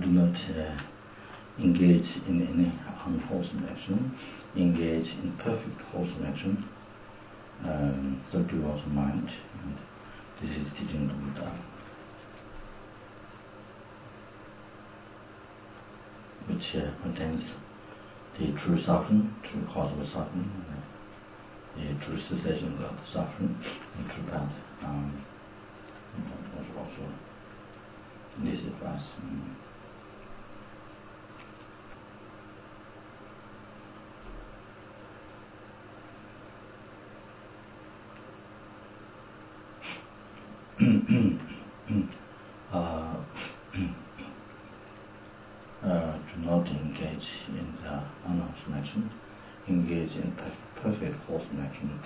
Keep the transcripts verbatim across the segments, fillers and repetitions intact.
not uh, engage in any unwholesome action, engage in perfect wholesome action, um, subdue also mind, and this is teaching the Buddha, which uh, contains the true suffering, true cause of suffering, uh, the true cessation of the suffering, the true path. Um, also, also this advice. Um, uh, uh, do not engage in the unwholesome action, engage in perf- perfect wholesome action.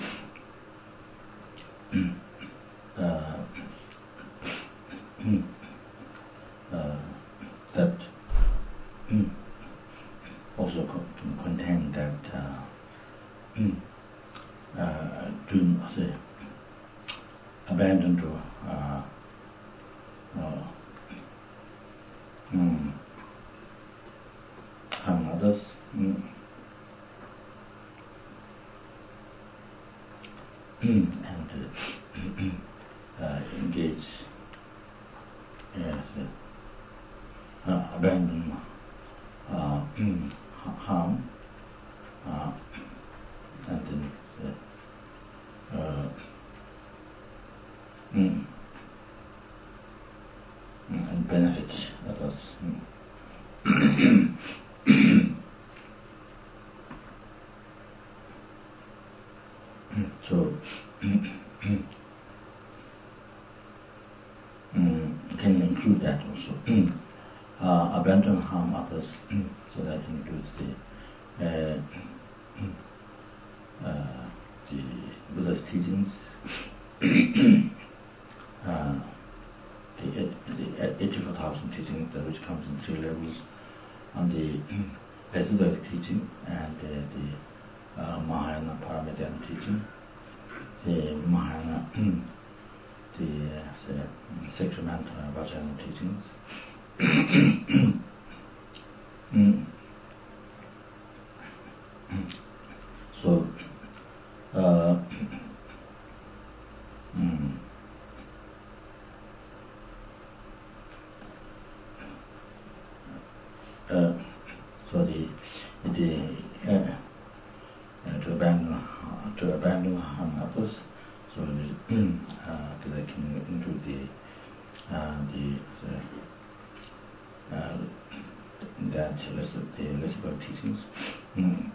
uh, uh, that also co- contain that uh, uh, do not say abandon to uh, uh, mm, harm others, mm, and uh, uh, engage, yes, uh, abandon uh, harm, uh, and then uh, mm, and benefit others. Mm. So, mm, can you include that also? uh, abandon harm others, so that includes the uh, uh, the Buddha's teachings, uh, the, the eighty-four thousand teachings, which comes in three levels, on the Esoteric teaching and uh, the uh, Mahayana Paramedhan teaching, the Mahayana, the, uh, the Sacramento Vajrayana teachings. mm. So, uh, mm, uh, so the the uh, uh, to abandon uh, to abandon harm others, so the, uh, they can include the uh, the uh, uh, that the Elizabeth teachings. Mm.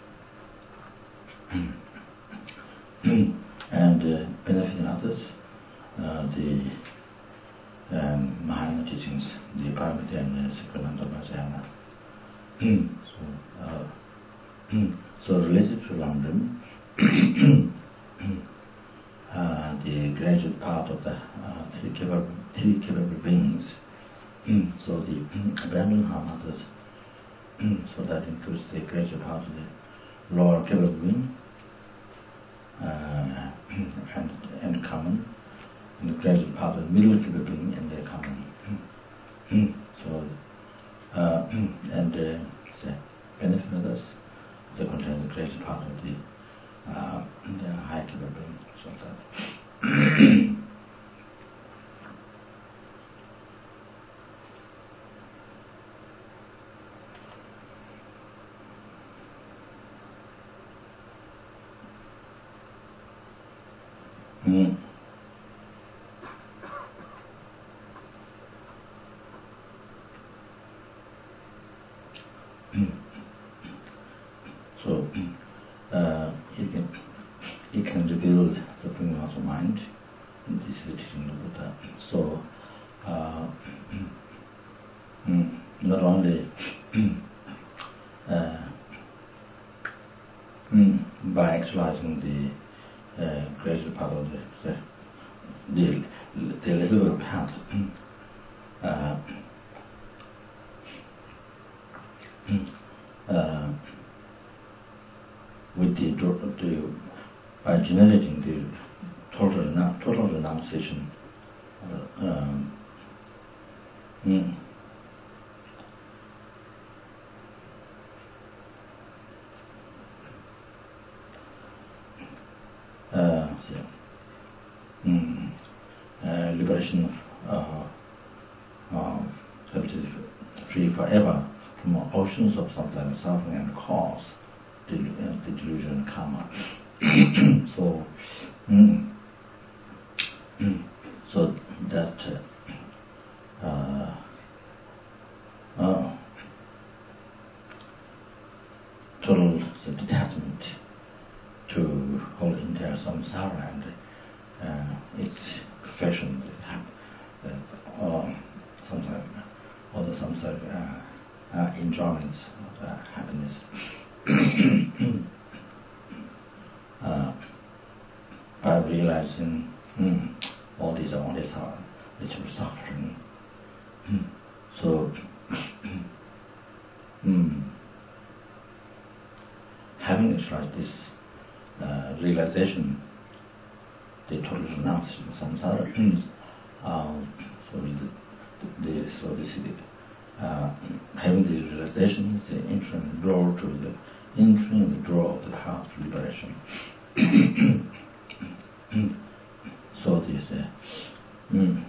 and uh, benefiting others, uh, the um, Mahayana teachings, the Paramita and Sacramento Vajrayana. so, uh, so related to London, uh, the graduate part of the uh, three, capable, three capable beings, so the abandon harm others, so that includes the graduate part of the lower capable being, Uh, and and common, and the gradual part of the middle capable being and their common. so, uh, and uh, the benefit of this, they contain the gradual part of the, uh, the high capable being. So that. Mm. So, uh, it can it can reveal the Supreme Master mind. And this is the teaching of Buddha. So, uh, not only uh, by actualizing the uh, gradual part of the the, the Elizabeth path, uh, uh, with the, the by generating the total total renunciation, uh, um, liberation of uh, uh, which is free forever from oceans of sometimes suffering and cause, the, uh, the delusion and karma. so, mm, mm, so that uh, uh, uh, total detachment to whole entire samsara and uh, its perfection, uh, or sometimes or the samsara uh, uh, enjoyments of uh, happiness. uh, by realizing mm, all these are only little suffering. Mm. So, mm, having expressed this uh, realization, the total renunciation of samsara, uh, so the, the, the, so this is the, uh, having the realization, the entering the door to the entering the door of the path to liberation. So this, uh, mm,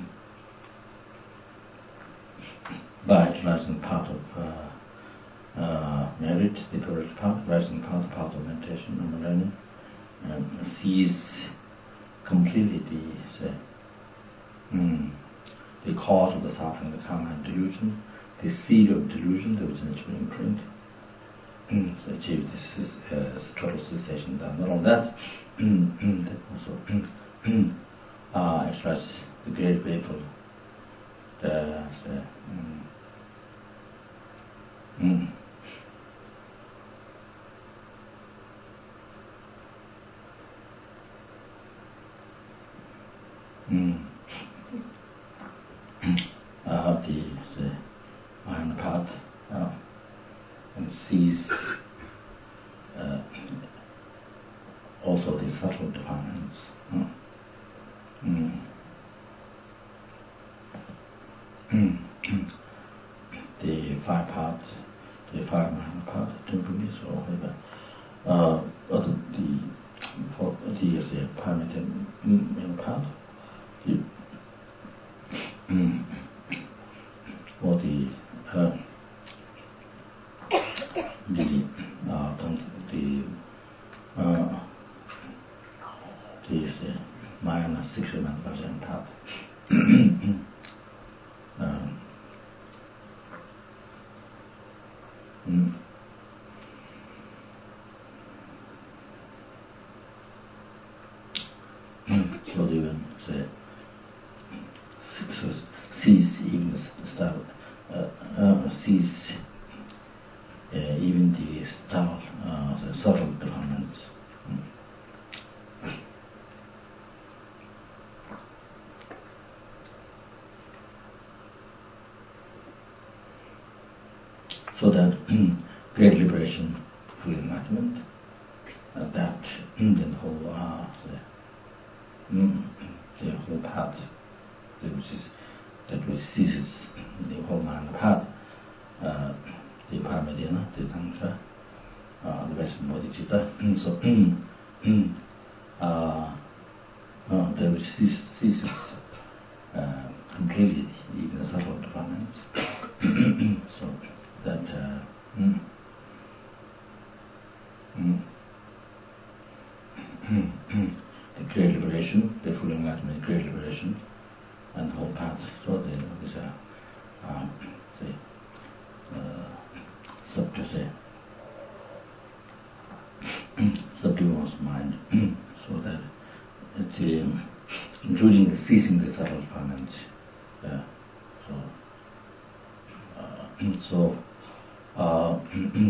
by realizing part of uh, uh, merit, the first part, rising part, part of meditation and learning, um, sees completely the, the, mm, the cause of the suffering, the karma and delusion, the seed of delusion, the original imprint. Mm, so achieve this is uh, total cessation. Not only that, mm, mm, that also mm, mm, uh, express the great faithful, the, the mm, mm, mm, uh, the, the mind path, uh, and sees uh, also the subtle defilements. Mm. Mm. Mm. The five parts, the five mind parts, temperament, or whatever. Uh, but the for the the pyramid mm, part, the mm, or the uh, the uh, the uh, the uh, minor six percent part. um, mm. So they will say, so sees even the star, uh, uh, sees uh, even the star, uh, the subtle developments. Mm. So that mm, great liberation, full enlightenment, uh, that mm, then the whole uh, the, mm, the whole path, which is that which seizes the whole mind path, uh, the paramedina, the tantra, uh, the Western bodhicitta. Mm, so mm, mm, uh, uh, that which seizes uh, completely even the subtle defilements. So that uh, mm, mm, mm, mm, the great liberation, the full enlightenment, great liberation, and the whole path. So the this uh, uh, say uh, sub to say subdue one's mind, so that it, um, including the ceasing the subtle defilements. Uh, so. Uh, so, uh,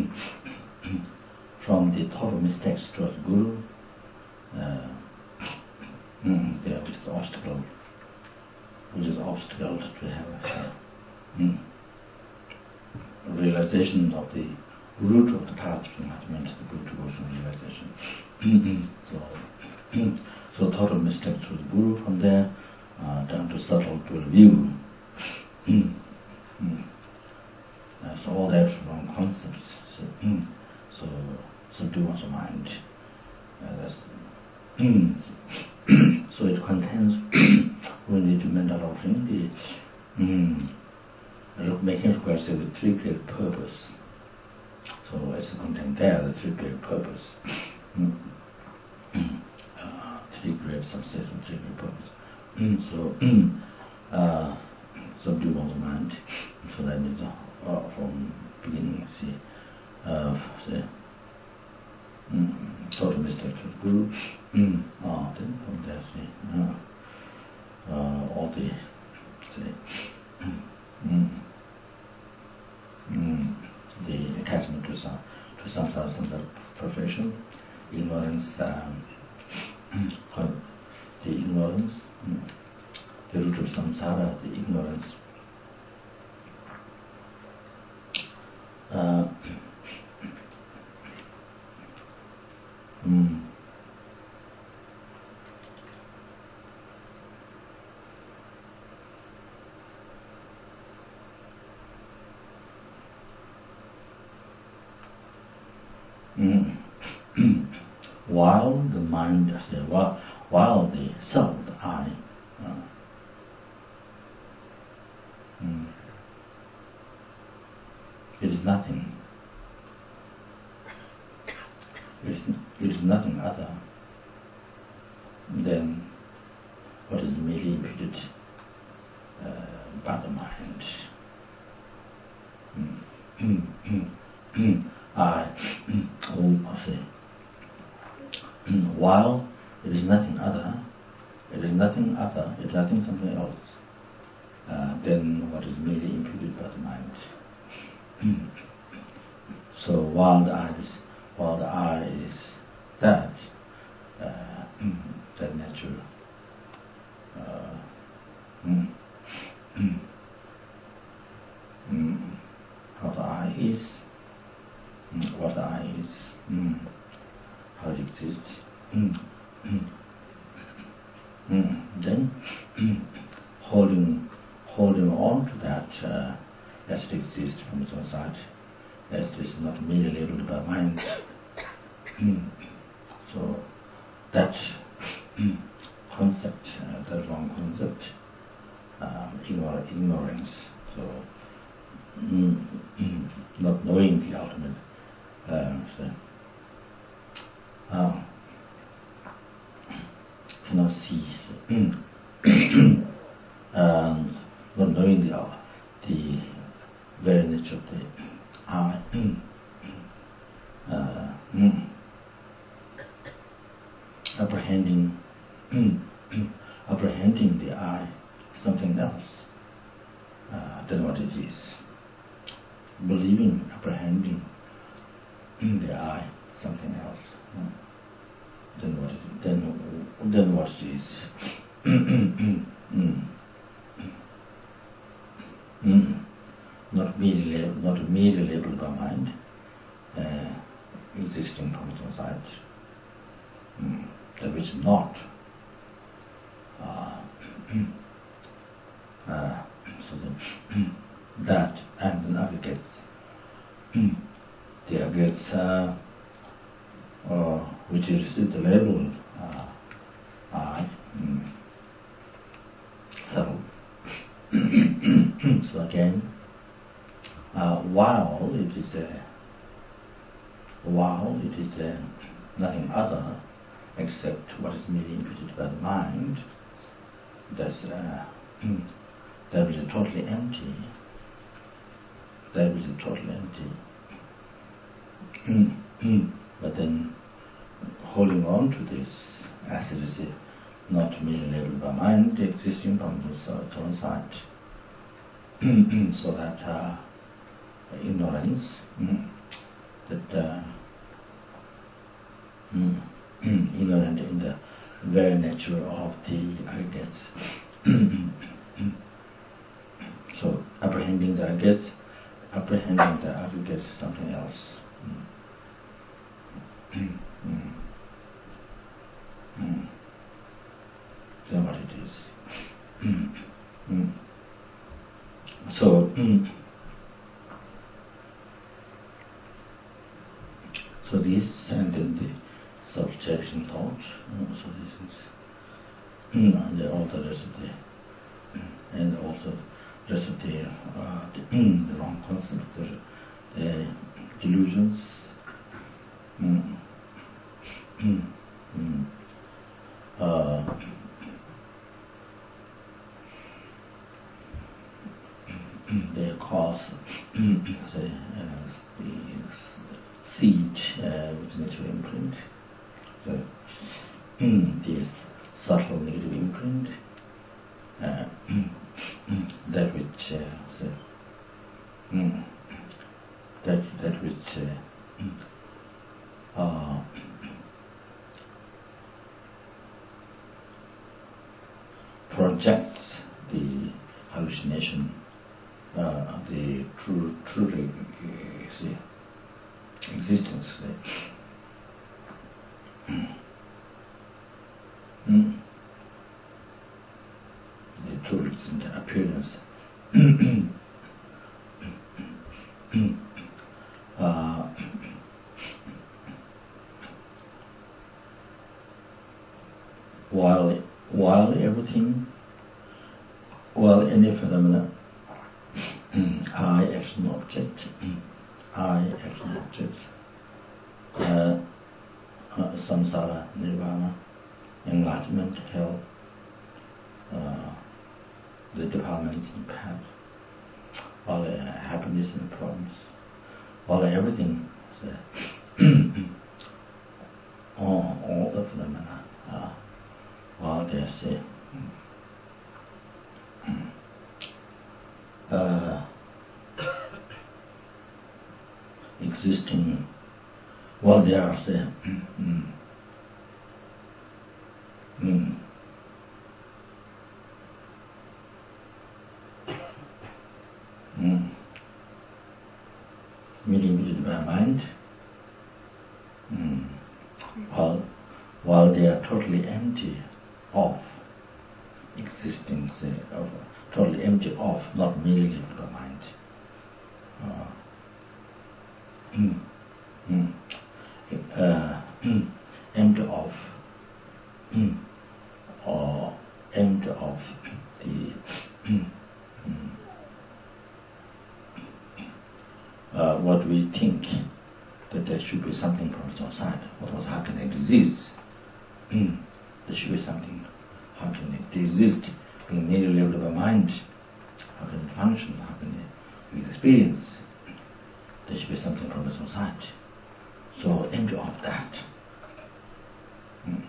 from the total mistakes towards the Guru, uh, there which is the obstacle, which is the obstacle to have a mm, realization of the root of the path from enlightenment to the Guru devotion realization. so, so total mistakes to the Guru, from there uh, down to subtle dual view. Mm. Mm. Uh, so all that's wrong concepts. So, mm, so subdue one's mind. Uh, that's, mm, so, so it contains only to making request with three-clear purpose. So it's contained there, the three-clear purpose. Mm. uh, three-clear success and three-clear purpose. Mm. So, mm. uh, subdue one's mind. So that means uh, uh, from beginning, see, uh, say, mm, total mistake to the Guru. Mm. Uh, then from there, see, uh, uh, all the, say, mm, mm, the attachment to some to some sort of profession, ignorance, um, the ignorance, mm, the root of samsara, the ignorance. Uh, mm, Mm. While the mind, while, while the self, the I, uh, mm, it is nothing. It is, it is nothing other than what is merely imputed uh, by the mind. Mm. Mm. Mm. Mm. I, oh, I say, while it is nothing other, it is nothing other, it is nothing something else uh, than what is merely imputed by the mind. So while the I is, while the I is that, uh, that nature, uh, mm, mm, mm, how the I is, what the I is, mm, how it exists, mm, mm, mm. Then mm, holding holding on to that uh, as it exists from its own side, as it is not merely labeled by mind. Mm. So that mm, concept, uh, that wrong concept, um, ignore, ignorance. So mm, mm, not knowing the ultimate. Uh, so, uh, cannot see, so, mm, and not knowing the uh, the very nature of the I, mm, uh, mm, apprehending, mm, mm, apprehending the I, something else uh, than what it is, believing, apprehending the I, something else, uh, than what it, than, than what it is. mm, mm. Not merely labeled, not merely labeled by mind, uh, existing from its own side. Mm. That which is not. Uh, uh, so then that and then aggregates. The aggregates uh, uh, which is the label uh, I, mm, so so again, uh, while it is uh, while it is uh, nothing other except what is merely imputed by the mind, that's uh, that is totally empty. That is totally empty. But then holding on to this as it is uh, not merely labeled by mind, existing from its own side, so that uh, ignorance, that uh, ignorant in the very nature of the aggregates. So apprehending the aggregates, apprehending the aggregates is something else. Mm. Mm. Mm. That's what it is. Mm. Mm. So, mm. so this and then the self-cherishing thought. Uh, so this is, mm, and the, all the rest of the, and also just the, uh, the, the wrong concept, the, the delusions. Mm. Mm. Mm. Uh, they cause the, uh, the seed uh, which needs to imprint. So, this subtle negative imprint, uh, that which uh, the, mm, that that which uh, uh, projects the hallucination, uh, the true, truly uh, the existence. The, mm, mm, the true existent appearance. uh, while while everything, while any phenomena, I action object, I action object, uh, uh, samsara, nirvana, enlightenment, hell, uh, the developments and path, all the happiness and problems, all the everything, so, all, all the phenomena, uh, while there's a uh, existing, while there's a mm, mm, mm, mediated by mind, mm, while while they are totally empty of existence, uh, of totally empty of, not merely by mind. Uh, mm, mm, uh, mm, empty of, mm, or empty of the mm, mm, uh, what we think that there should be something from its outside. What was how can it exist? Mm, there should be something. How can it exist? Being merely labeled by mind. How can it function? How can it experience? There should be something from its outside. So empty of that. Mm.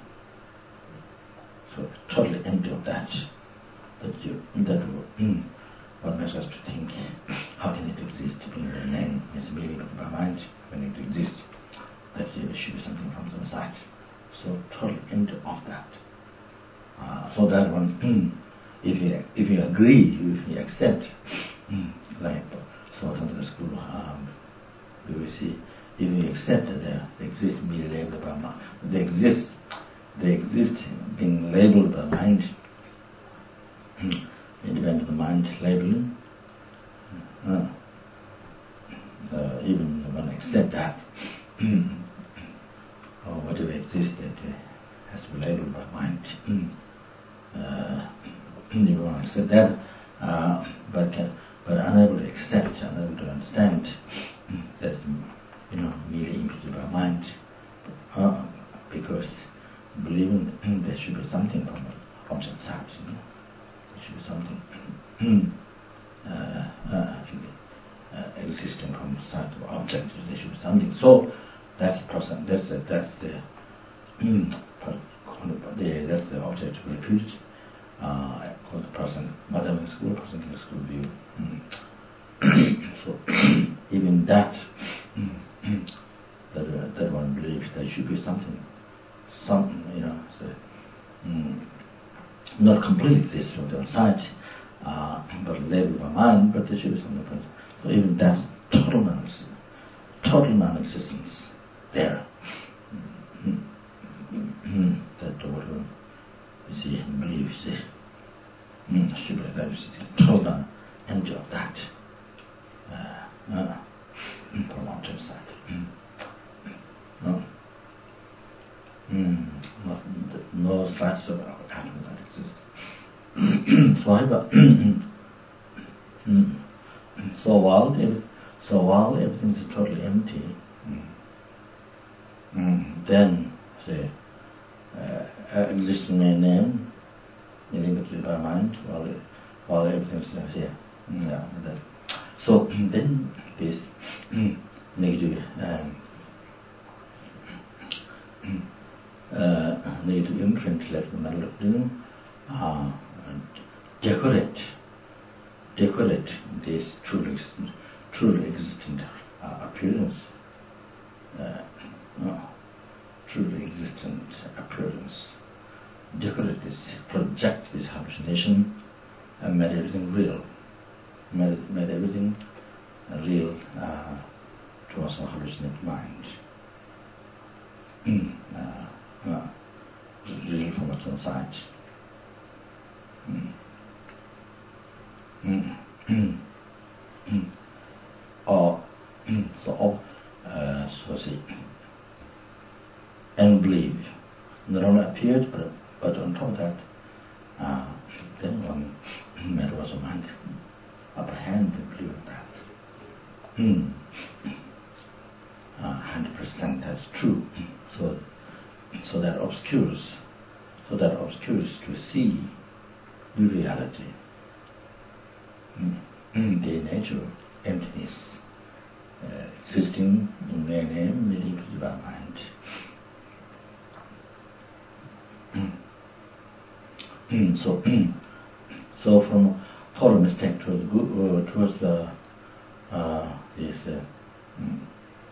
So totally empty of that. That you that mm, what makes us to think, how can it exist? Being remain is merely by mind when it exists. That there should be something from its outside. So totally empty of that. Uh, so that one, mm, if you if you agree, if you accept, mm, like so in the school, um, we will see, if you accept that they exist merely labeled by mind, they exist, they exist being labeled by mind, mm, independent of the mind labeling. Uh, uh, even when I accept that, mm, or whatever exists that uh, has to be labeled by mind. Mm. Uh, you want to accept that, uh, but uh, but unable to accept, unable to understand that you know merely imputed by mind, uh, because believing mm, there should be something from the object side, you know, there should be something uh, uh, uh, existing from the side of object. There should be something. So that's the person. That's the, that's the. Mm, The, that's the object to be refuted, uh, called the person, mathematical school, person school view. Mm. So even that, mm, that, uh, that one believes there should be something, some, you know, so, mm, not complete existence from the outside, uh, but labeled by mind, but there should be something from. So even that total non-existence, total non-existence there. Mm. Mm, that whatever you see and believe, you see, mm, should be that is total empty of that. Uh, uh, from object side. Mm. No. Mm, not, no such sort of atom that exists. So however, mm. So while ev- so while everything is totally empty, mm, mm, then say uh, existing may name limited by mind while while everything is here. Mm, yeah, that. So then this mm, negative um, uh, negative imprint left in the middle of the uh, decorate decorate this truly existent, truly existent uh, appearance, uh, no, truly existent appearance, decorate this, project this hallucination, and made everything real, made, made everything real uh, to us, a hallucinate mind, mm. uh, uh, real from its own side. Mm. Mm. Mm. Mm. Or mm. so, uh, so see, and believe not only appeared, but but on top of that, uh, then one made was a mind apprehend and believe that. Mm. Uh, hundred percent that's true. So, so that obscures, so that obscures to see the reality. Mm. The nature, emptiness, uh, existing in their name, meaning to our mind. Mm. Mm. So, mm. so from total mistake towards good, uh, towards the uh, this. Uh, mm.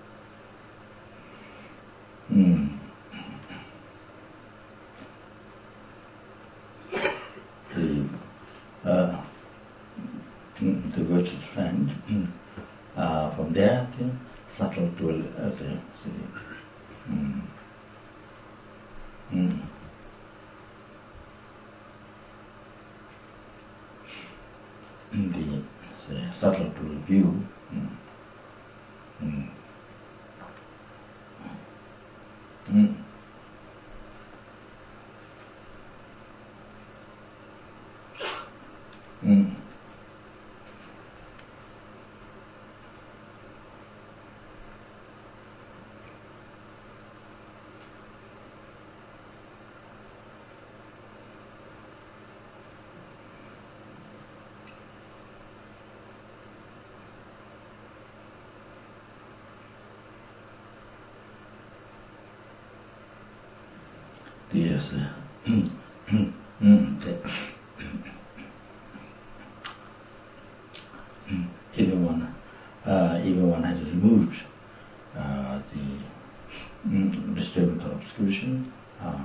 Mm. The uh, the virtuous friend, mm. uh, from there the subtle dual uh, the, the mm. Mm. the, the subtle dual view. Mm. Mm. Mm. Mm. Yes, uh, mm, mm, mm, the, mm, even one, uh, even one has removed uh, the mm, disturbance or obscuration uh,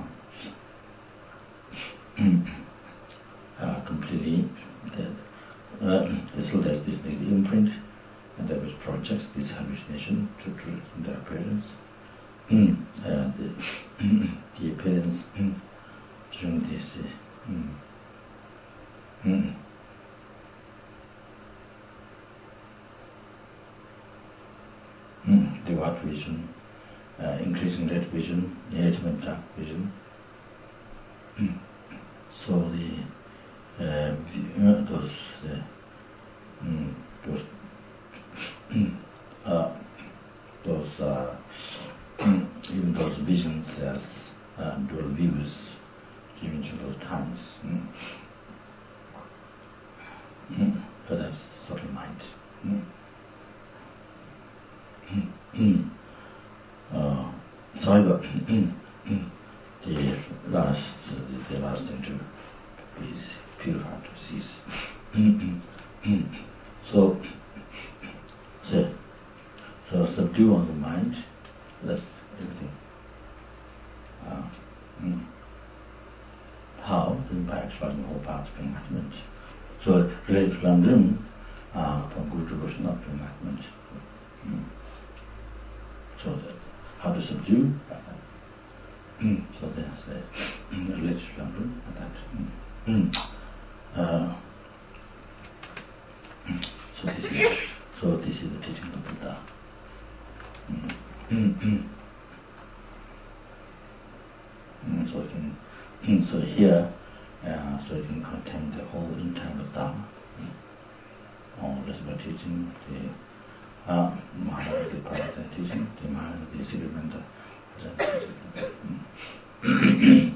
mm, uh, completely. The, uh, still there's this negative imprint, and that which projects this hallucination to truth in the appearance. Mm, uh, the, mm, the appearance mm, during this uh, mm, mm, mm, the white vision, uh, increasing red vision, the ultimate dark vision. Mm. So the uh, uh, those uh, mm, those mm, uh, those uh, mm, even those visions as uh, dual views during those times. Mm. Mm. For that subtle mind. Mm. Mm. Mm. Uh, so however, mm, mm, the last the, the last thing to is purified to cease. Mm, mm, mm. So, so so subdue on the mind, that's everything. Uh, mm. How? Then by exercising the whole path of enlightenment. So related to Lamdrim, uh, from Guru devotion up to enlightenment. Mm. So that how to subdue by that. Mm. So there's the mm, related to Lamdrim and that. Mm. Mm. Uh, mm. So this is so this is the teaching of Buddha. Mm. Mm. Mm. Mm. So it can mm. so here uh, so it can contain the whole entire Dharma. Mm. teaching, the uh, Mahayana Paramita teaching, the Mahayana Siddhamanta teaching.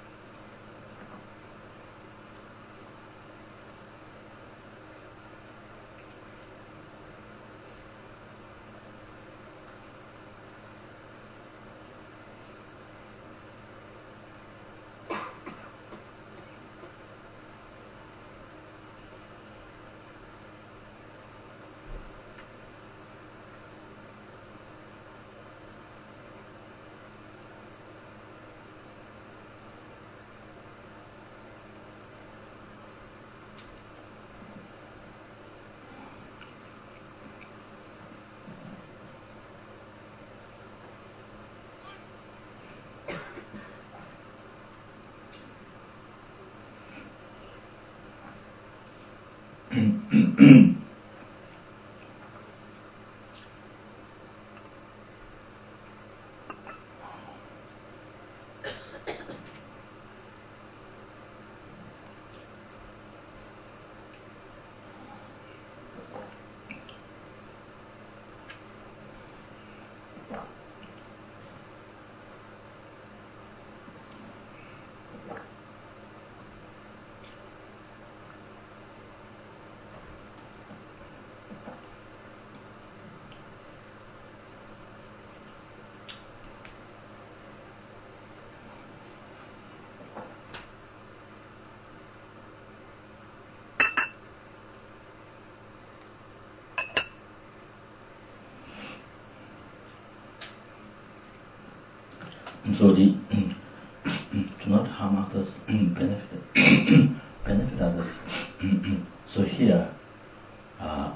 So the to not harm others, benefit benefit others. So here, uh,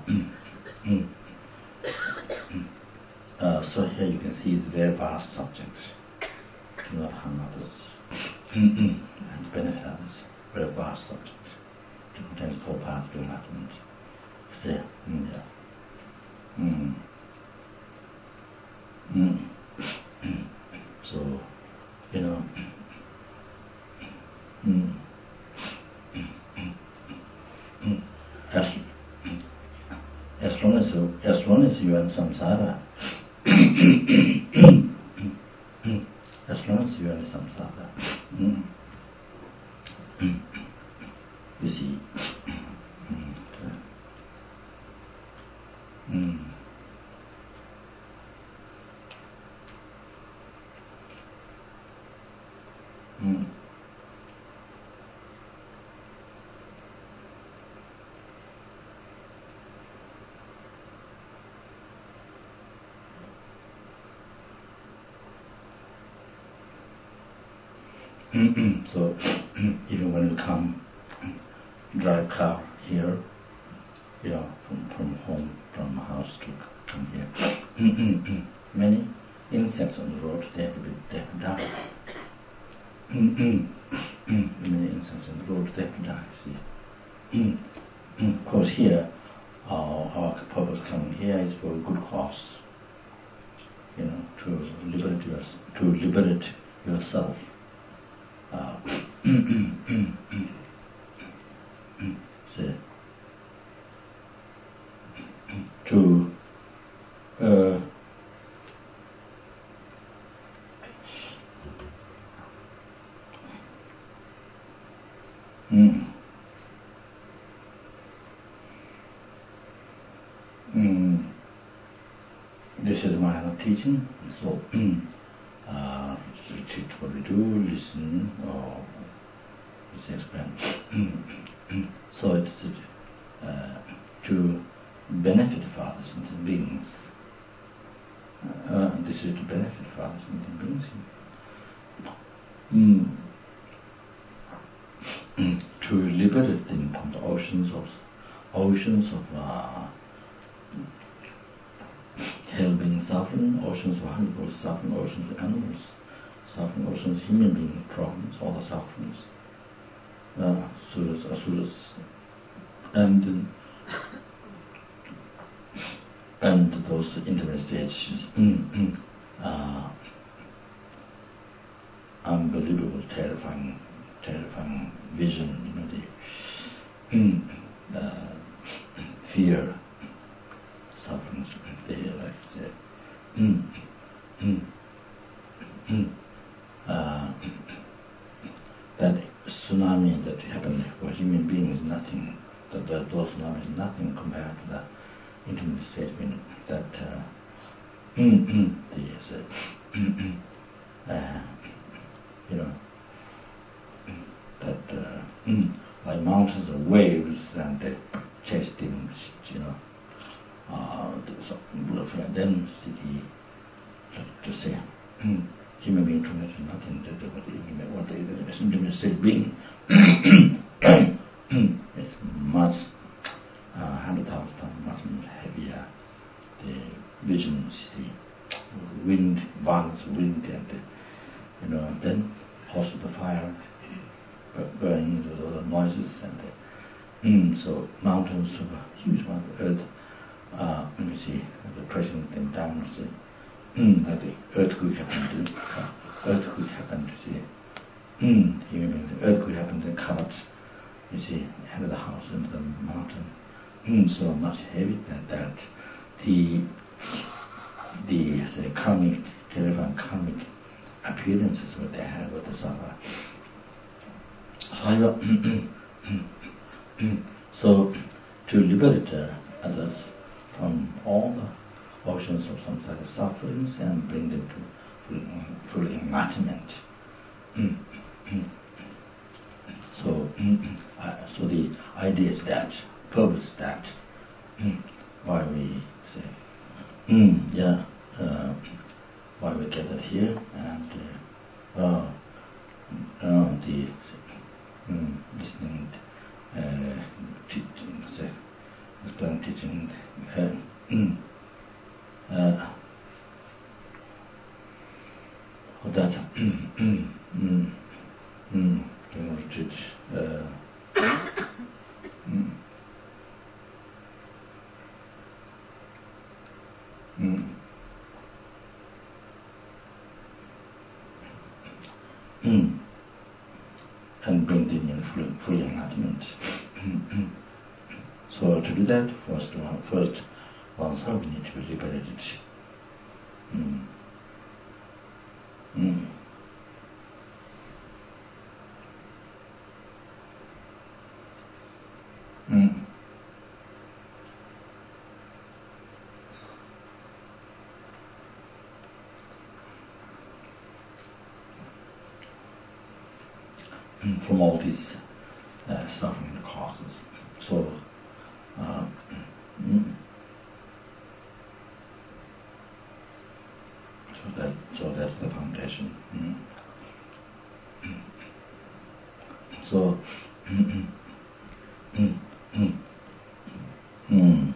uh, so here you can see it's a very vast subject. To not harm others and benefit others, very vast subject. It contains four parts to enlightenment. There, yeah. Mm. Mm. So, you know, mm, as, as long as you, as long as you are in samsara, as long as you are in samsara, mm, you see, mm, mm, so even when you come, drive car here, you know, from, from home, from house to come here, many insects on the road, they have to be, they have to die. Many insects on the road, they have to die, see. Of course here, our, our purpose coming here is for a good cause, you know, to liberate, yours, to liberate yourself. Uh, see, to uh, mm, mm, this is my teaching, so mm, uh, teach what we do, listen, or explain. So it's uh, to benefit for others and beings. Uh, this is to benefit for others and beings. Mm. Mm. To liberate them from the oceans of oceans of uh, hell beings suffering, oceans of animals suffering, oceans of animals suffering, oceans of human being problems, all the sufferings. Uh, suras, asuras, and and those intermediate stages, mm, mm, uh, unbelievable, terrifying, terrifying vision, you know, the mm, uh, fear, that, that those phenomena is nothing compared to the intimate state, meaning that uh, the, uh, you know, that uh, like mountains or waves and uh, chasing, you know, uh, so, then the, to say, human being to me is nothing to do with the, what the, the intimate state being. It's much, uh, hundred thousand times much more heavier. The visions, the wind, violence, wind, and the, you know, then also the fire, burning, the, the noises, and the, mm, so mountains of a huge amount of earth. Uh, let me see, the pressing them down. See, mm, like the earthquake happened. Uh, earthquake happened. See, mm, you mean the earthquake happened. The collapse. You see, under the house, into the mountain. Mm, so much heavy than that. The the, the karmic, terrifying karmic appearances what they have with the Sava. So, so to liberate uh, others from all the oceans of samsara sufferings and bring them to full, full enlightenment. So, uh, so the idea is that, purpose is that, why we say, mm, yeah, uh, why we gathered here, and uh, uh, uh, the mm, listening, uh, teaching, say, explain teaching, uh, mm, uh, that, mm, mm, mm, mm, to teach, uh, mm, mm, mm, and bring them in full, full enlightenment. So to do that, first, first oneself we need to be liberated. Mm. Mm. Mm. From all these uh, suffering causes. So, uh, mm, so that so that's the foundation. Mm. So, mm, mm, mm, mm,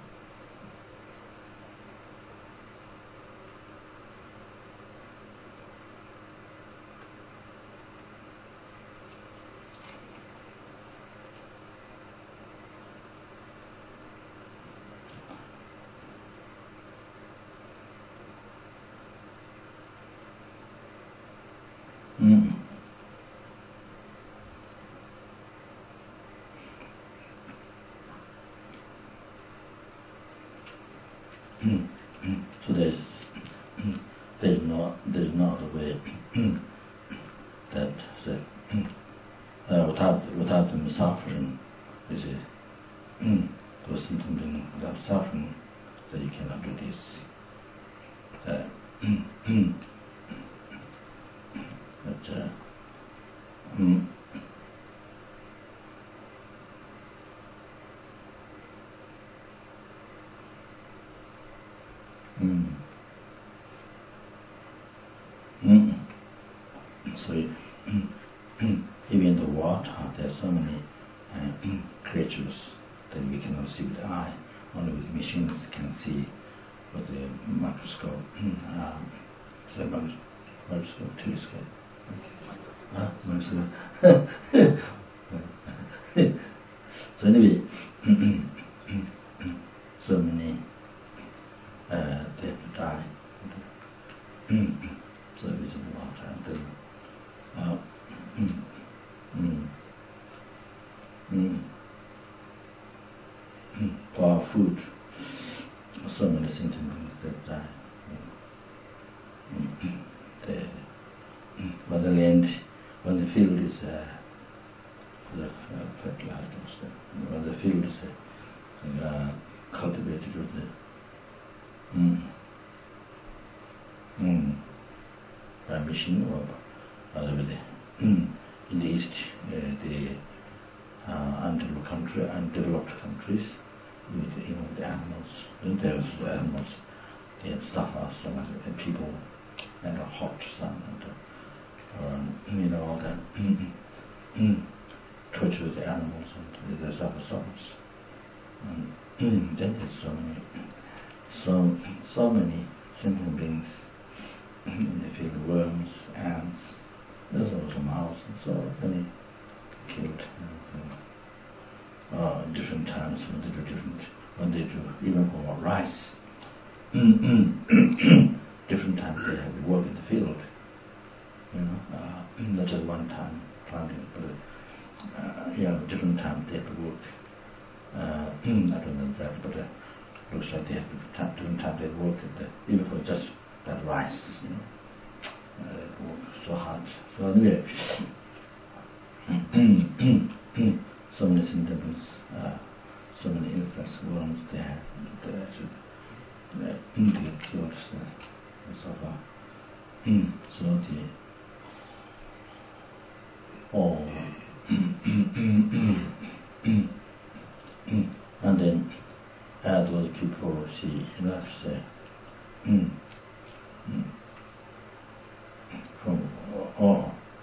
mm. Mm, mm. So there's mm, there's no there's no other way mm, that say, mm, uh, without without them suffering, you see, mm, there something without suffering that you cannot do this. Uh, mm, mm, but uh, mm, mm, mm. So mm, mm, even in the water, there are so many uh, mm, creatures that we cannot see with the eye. Only with machines can see with the microscope. Mm, um, the microscope, telescope. Ah, microscope. So anyway, so many uh, they have to die. So it's in the water and then uh, mm, mm, mm, mm, for our food, so many sentiments that die. Mm, the, mm, when the land, when the field is uh, full of uh, fertilizers, when know, the fields uh, cultivated with the mm, mm, by machine or other way. Mm, in the East, uh, the uh, undeveloped country, undeveloped countries, with you know the animals, and those animals, they suffer so much, and people, and the hot sun, and um, you know all that. Mm, mm, torture the animals, and they suffer so much. And mm, then there's so many, so so many sentient beings in the field, worms, ants. There's also mouse, and so many killed. And, uh, different times when they do different, when they do even for rice. Different times they have to work in the field. You know, uh, not just one time planting, but uh, yeah, different times they have to work. Uh, I don't know exactly, but uh, looks like they have to time, different times they work at the, even for just that rice. You know, uh, they work so hard. So anyway, so many symptoms, uh, so many insects, worms there, they should uh, get killed, so, so far. So the oh, and then uh, those people see enough say, mm, mm, from oh,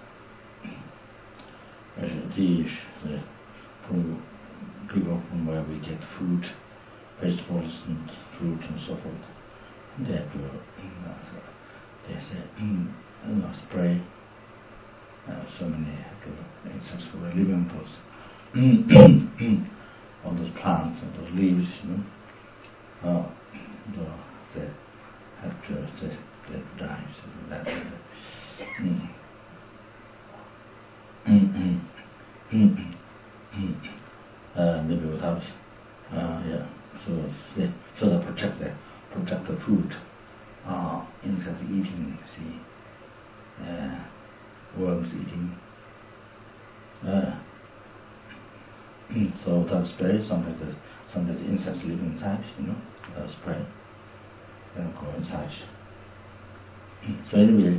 these the from people from where we get food, vegetables and fruit and so forth. They have to, uh, they say, mm, you know, spray. Uh, so many have to insects who are living on those, on those plants and those leaves, you know. Uh, they have to, they, they die, so that. Mm. Mm-mm. Mm-mm. Mm. Uh, maybe without, uh, yeah. So they, so they protect the protect the food. Uh, insect eating, see, uh, worms eating. Uh, so without spray, sometimes the sometimes the insects live inside, you know, without spray, they don't go inside. So anyway,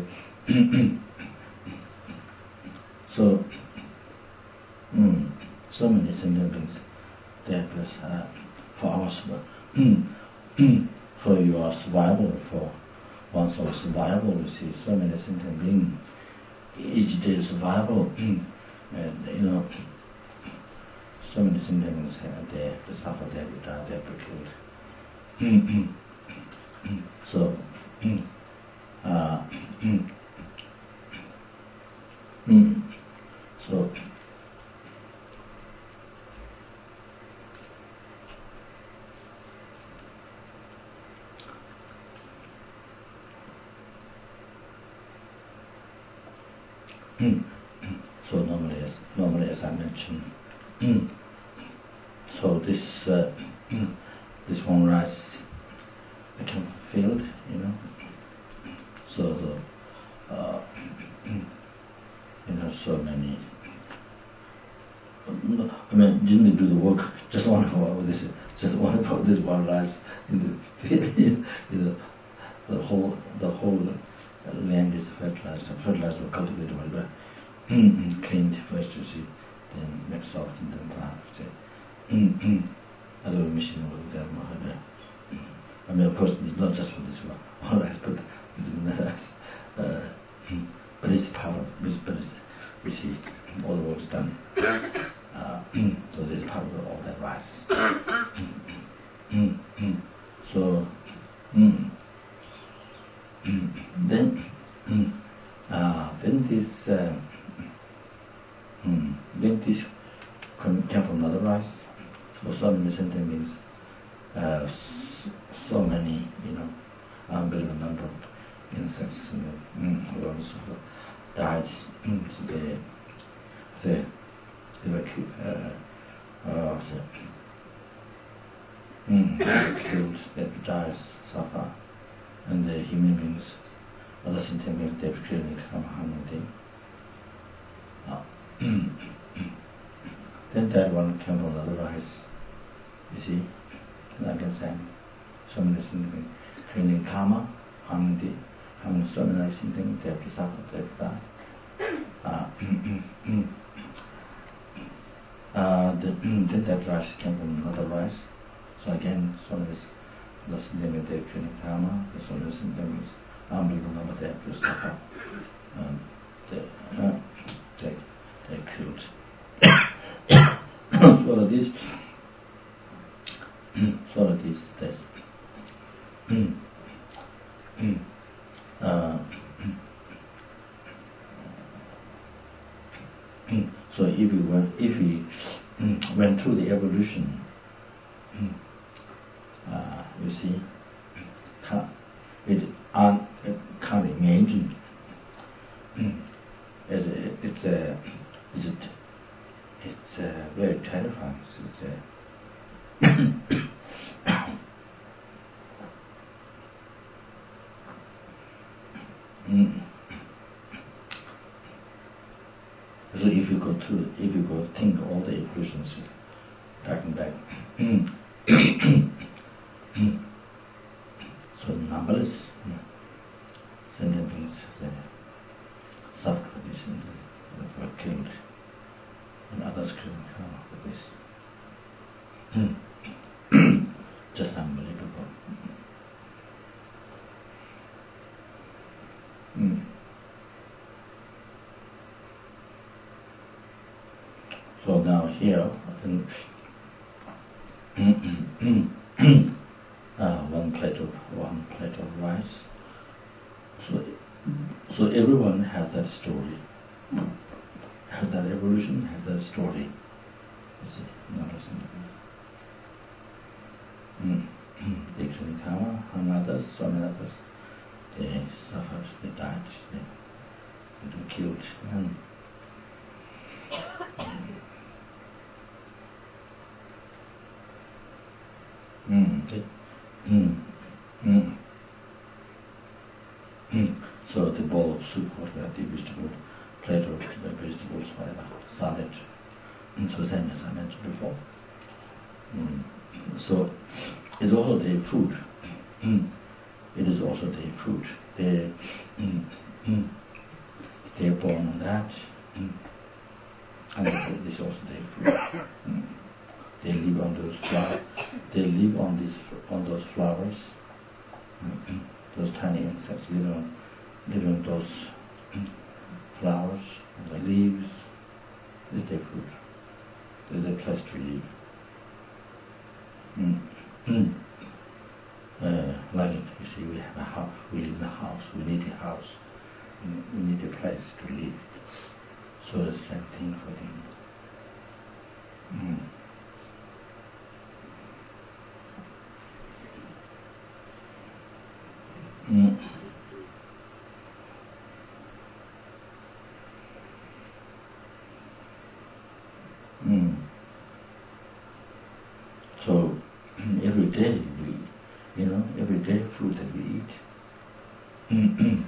so. Mm, so many sentient beings that was uh, for our for your survival, for one's own survival, you see, so many sentient beings, each day survival, and you know, so many sentient beings have they have to suffer, they have to die, they have to killed. So, uh, so. Mm. So normally, as normally, as I mentioned, mm. so this uh, this one rice became fulfilled, you know. So the uh, you know, so many. I mean, didn't they do the work? Just one about this, just one about this one rice in the field. You know, the whole the whole. Land is fertilized, fertilized or cultivated, whatever, cleaned first, you see, then mixed soft and then planted. Other machine was there, I mean, of course, it's not just for this one, all right, but uh, but it's part of, but it's, we see all the work's done. Uh, so this is part of all that rice. So, mm, then, uh, then this, uh, then this came from another rice. So so many sentient beings, uh, so many, you know, unbelievable number of insects, you know, worms died. So they, they, they were killed. Uh, uh, so, they were killed. They died, suffer. And the human beings, other sentient beings, they've clearly come harming them. Uh, then that one came from another rice. You see, like I said, so many things, cleaning karma, harming the, harming so many things, they have to suffer, they have to die. Uh, uh, the, the dead rice came from another rice. So again, so many things, they have cleaning karma, so many things, unbelievable number, they have to suffer. Um, they, uh, they, they're killed. So this, so this, this. uh, so if we went, if we went through the evolution, uh, you see, can't, it un, it can't imagine. It's a, it's a, it's a, it's a very terrifying. It's a, mm. So if you go to, if you go think all the equations back and back, so numberless sentient beings suffer for this and they were killed, and others couldn't come for this. Just unbelievable. Mm. So now here, uh, one plate of one plate of rice. So, so everyone has that story. Has that evolution, has that story. You see, not a simple. Mm. They couldn't come, and others, so many others, they suffered, they died, they, they were killed. Mm. Mm. Mm. Mm. Mm. So the bowl of soup, whatever, the vegetable, plate of the vegetables, whatever, salad, and so same as I mentioned before. Mm. So it's also their food. Mm. It is also their food. They, mm. Mm. They are born on that, mm. and this is also their food. Mm. They live on those flowers. They live on these on those flowers. Mm-hmm. Those tiny insects live on live on those mm, flowers, the leaves. This is their food. This is their place to live. Mm. Mm. Uh, like you see, we have a house. We live in a house. We need a house. We need a place to live. So the same thing for them. Mm. Mm. Mm. So every day we, you know, every day food that we eat. Mm. Mm.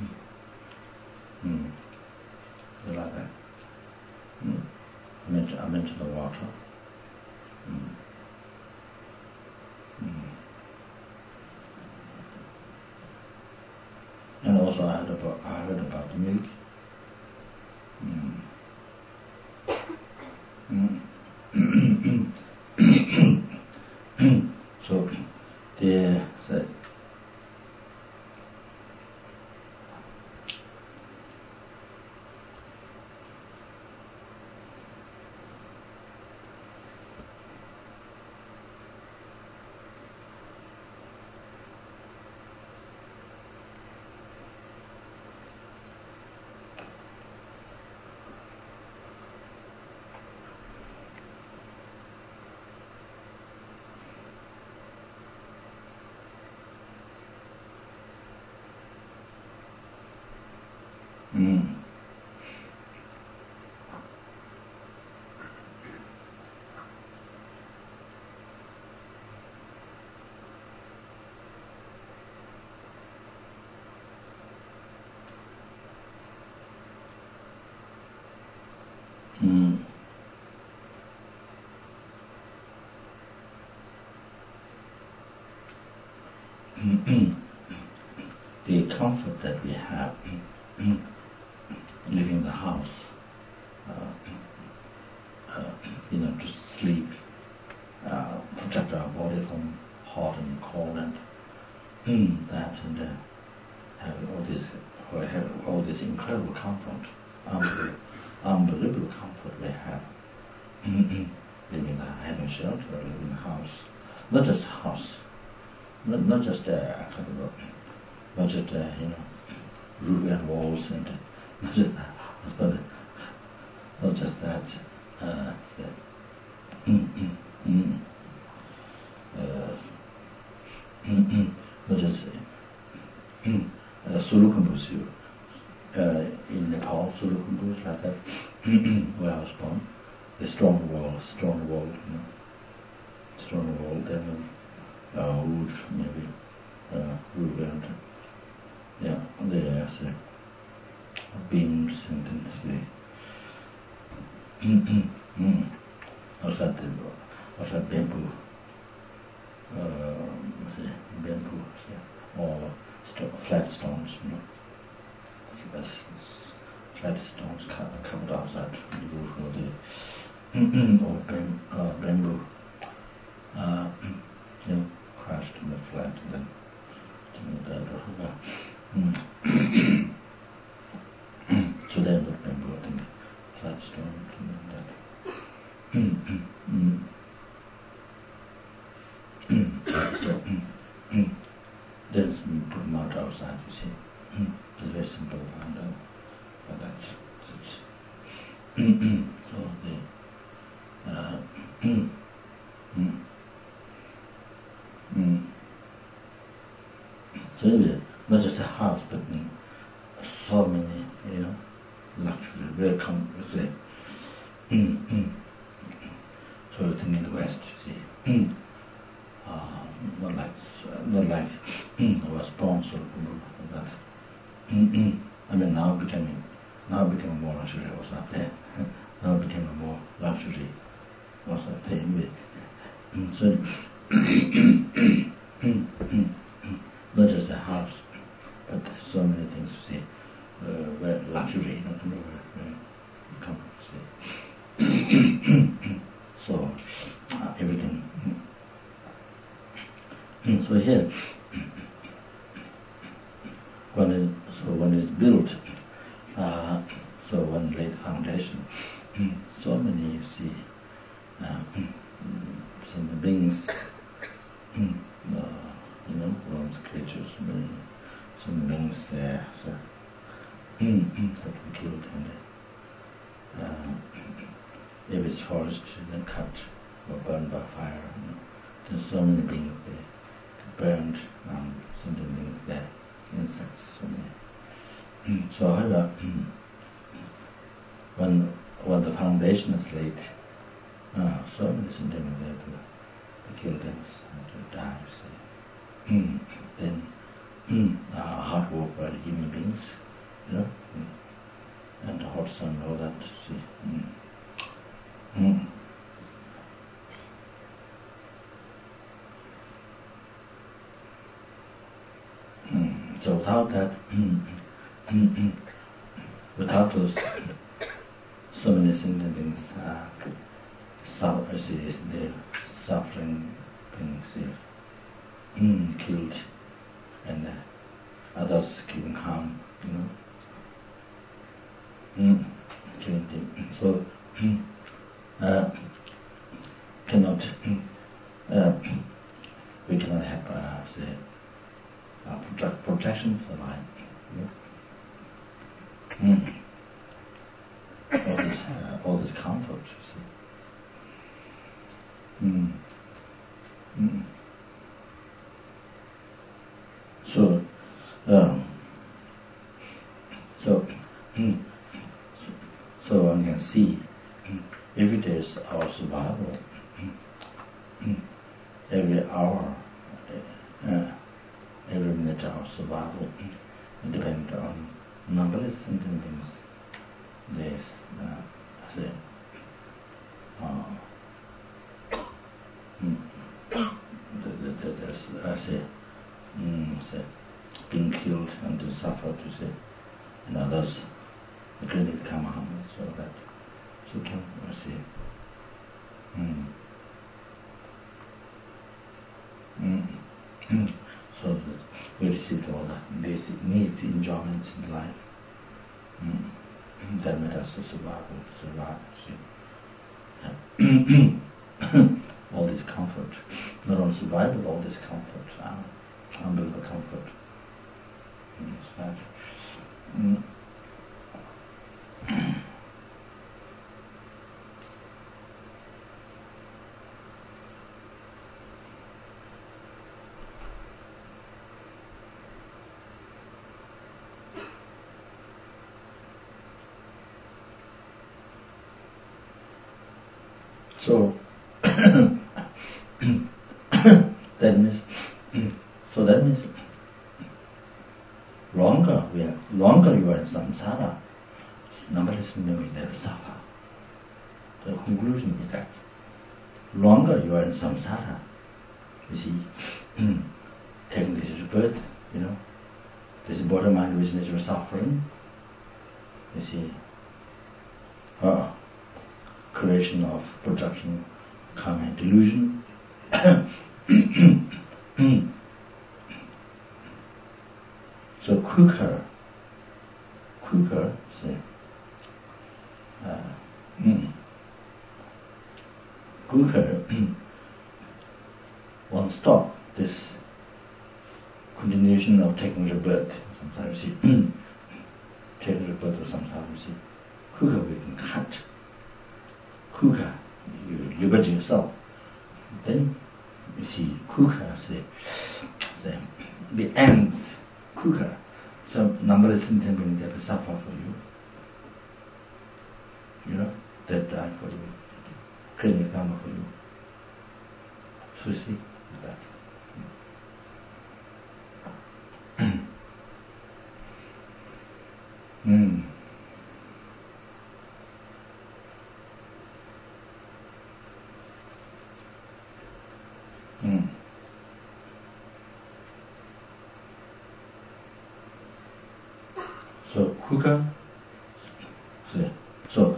Mm. You like that? Mm. I mentioned, I mentioned the water. Mm. Mm. And also I heard about, I heard about the milk. Mm. Mm. So they said, mm. Mm. the comfort that we have living in the house, uh, uh, you know, to sleep, uh, protect our body from hot and cold, and mm, that, and uh, have all this, have all this incredible comfort, unbelievable, unbelievable comfort we have. Living in the, having shelter, living in the house, not just a house, not, not just a kind of a, not just a, you know, roof and walls, and uh, not just that, but not just that, uh, that mm, mm, mm, uh, mm, mm, not just mm, uh, Sulukhumbusu, uh, in Nepal, Sulukhumbusu, like that, where I was born. A strong wall, strong wall, you know, strong wall, then uh, wood, maybe, uh, wood and, yeah, there's uh, beams and then the, mm, mm, mm. outside the, outside bamboo, uh, what's it, bamboo, yeah, or st- flat stones, you know, that's, flat stones covered outside the roof of the or bam, uh, bamboo, uh, you know, crashed in the flat, and then, then that, mm. So then the bamboo, I think, flat stone, and that. Mm, mm, mm. Mm. So, mm, mm. Then put them out outside, you see. Mm. It's very simple, and uh, but that's, it's, mm, mm. So the Uh, mm, mm, mm. So anyway, not just a house, but mm, so many, you know, luxury, very comfortable. Mm, mm. So you think in the West, you see, mm. uh, not like, uh, not like mm, I was born so like that. Mm, mm. I mean, now becoming, now becoming more luxury was up there. Now becoming more luxury. Was a thing with mm, so not just a house, but so many things you see, uh, very luxury, not very comfort. So uh, everything. Mm. So here, when it, so when it's built, uh, so one laid foundation. So many you see. Uh, some beings, uh, you know, worms, creatures, some beings there, so, that were killed, and uh, if it's forest, then cut or burned by fire. You know. There's so many beings there, burned, um, some beings there, insects, so many. So, however, when when the foundation is laid. Ah, so many sentiments there to, to kill them and to die, see. Mm. Then mm, uh, hard work by human beings, you know, mm. and the hot sun, all that, see. Mm. Mm. Mm. So without that, mm, mm, mm, without those so many sentiments, uh, So, I see the suffering being see, mm, killed, and uh, others giving harm, you know, mm, killing them. So, mm, uh, cannot, mm, uh, we cannot have uh, say, uh, protect, protection for life. You know? mm. All this, uh, all this comfort, you see. Mm. Mm. So, um, so, mm, so, so one can see mm, every day is our survival. Mm, mm, every hour, uh, every minute our survival mm, depends on numberless things. There's, uh, I say, uh, Mm. There's, I say, mm, say, being killed and to suffer to say, and others, the clinic come on, so that, so can you see. Mm. Mm. Mm. So that we received all the basic needs, enjoyments in life. Mm. That made us to survive, to survive, see. All this comfort, not only survival, but all this comfort, uh, unbelievable comfort. Mm. That. Mm. So that means, so that means longer we are, longer you are in samsara, numberless you will never suffer. The conclusion is that longer you are in samsara, you see, taking this birth, you know, this body mind which nature of suffering, you see, uh, creation of projection, karma and delusion. So quicker, quicker, say, uh, mm, quicker, one stop this continuation of taking rebirth. Sometimes you see, taking rebirth or sometimes you see, quicker we can cut, quicker you liberate yourself. Then you see, quicker, say, say, the ends. Quicker. So numberless sentient that will suffer for you. You know, that die for you. Clinic number for you. So you see that. mm. Mm. So quicker, so, so,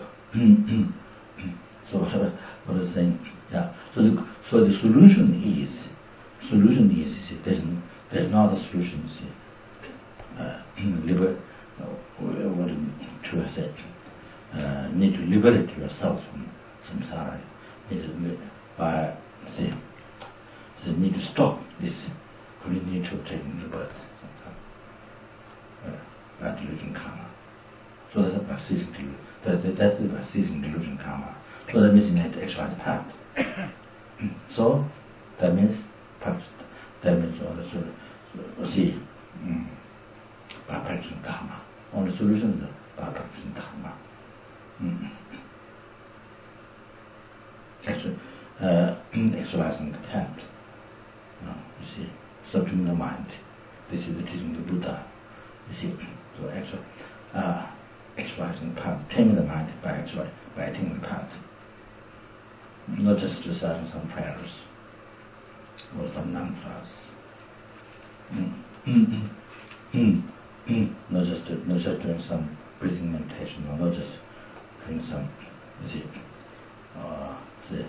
so what I was saying, yeah. So the so the solution is, solution is, see, there's there's not a solution. See, uh, liber, what to say, uh, need to liberate yourself from samsara. Need to, by see, so need to stop this need to taking rebirth. That delusion karma. So that's about ceasing delusion. That, that, that's about ceasing delusion karma. So that means you need to exercise the path. So that means practice. That means also so, see mm, by practicing dharma. Only solution is by practicing dharma. Mm. Actually, uh, exercising the contempt. You know, you see, subduing the mind. This is the teaching of the Buddha. You see, so actually, uh, exercising the path, taming the mind by actually by attaining the path. Not just reciting some prayers or some mantras. Mm. Mm. Mm. Mm. Mm. Not just not just doing some breathing meditation, or not just doing some, you see, uh, say,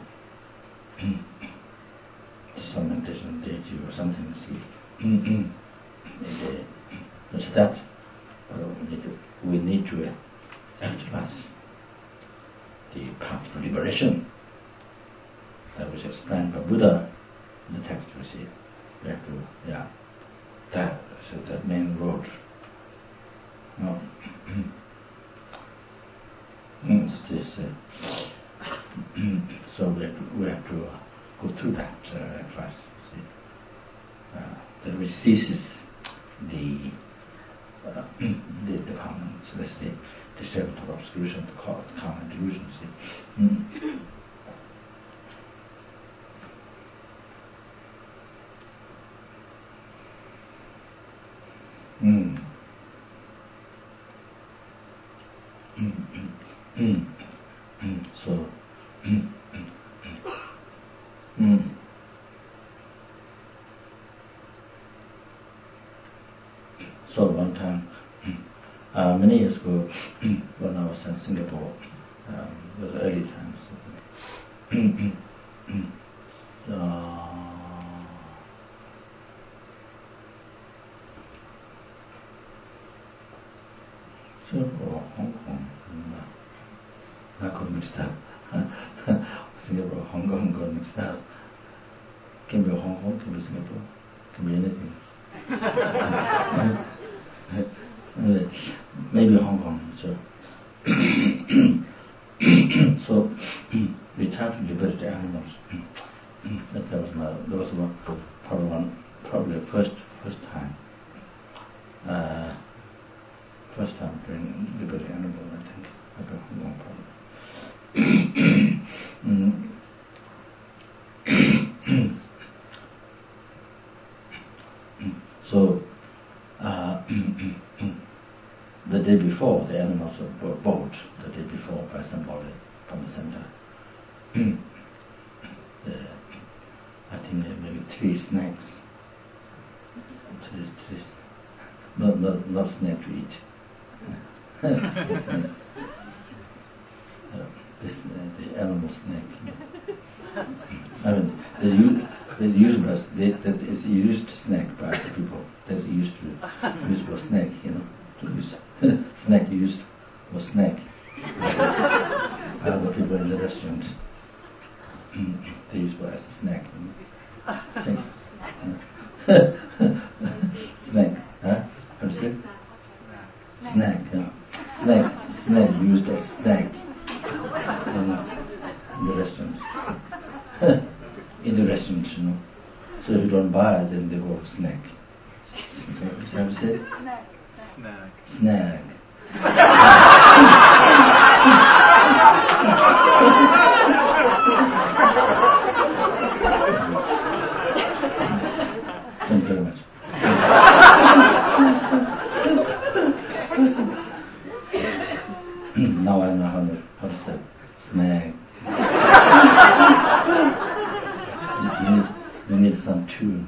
some meditation deity or something. You see, mm. Mm. Just that, uh, we need to, we need to uh, actualize the path to liberation that was explained by Buddha in the text. We see, we have to, yeah, that, so that main road. No. mm, this, uh, so we have to, we have to uh, go through that uh, at first. See, uh, that which ceases the uh, the departments, let's say, disturbance of obscuration, the karma and delusion. See. Mm. Mm. Mm. Mm. Mm. So, mm. Mm. time. Uh, many years ago, when I was in Singapore, um, it was early times. uh, Singapore, Hong Kong, I got mixed up. Singapore, Hong Kong got mixed up. Can be Hong Kong, can be Singapore, can be anything. Maybe Hong Kong. So, so we tried to liberate the animals. that, that was my, that was one, probably one, probably the first first time. Uh, first time doing liberate animals, I think. I got Hong Kong probably. So, uh, the day before, the animals were bought the day before by somebody from the center. the, I think maybe three snakes. Three, three, not, not, not snake to eat. snake. Uh, this, uh, the animal snake. I mean, they use, they use they, that is used snake by the people. That's used to use for snake, you know, to use snake used for snake. Other people in the restaurant, they use for as a snack. You know? Snake, huh? How do you say? Snack, yeah. Snake, snake used as snack in, in the restaurant. in the restaurant, you know. So if you don't buy it, then they go for snack. Is that what you say? Snack. Snack. Thank you very much. Now I know how to, how to say snack. you, need, you need some tune.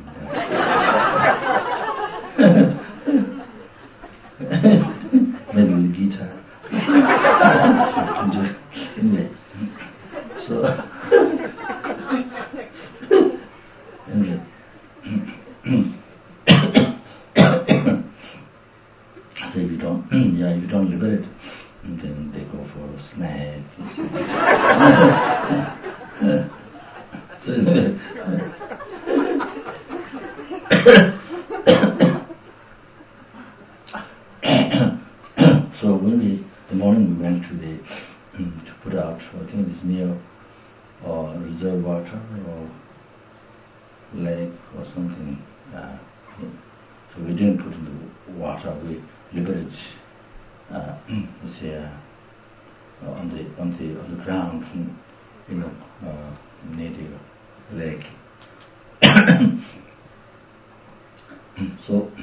Maybe with guitar. Anyway, so anyway, so if you don't, yeah, if you don't liberate, then they go for a snack. So anyway. So when we, the morning we went to the, um, to put out, I think it's near uh, reserve water or lake or something. Uh, so we didn't put in the water, we liberated uh, this here uh, on the on the on the ground, you know, uh, near the lake. So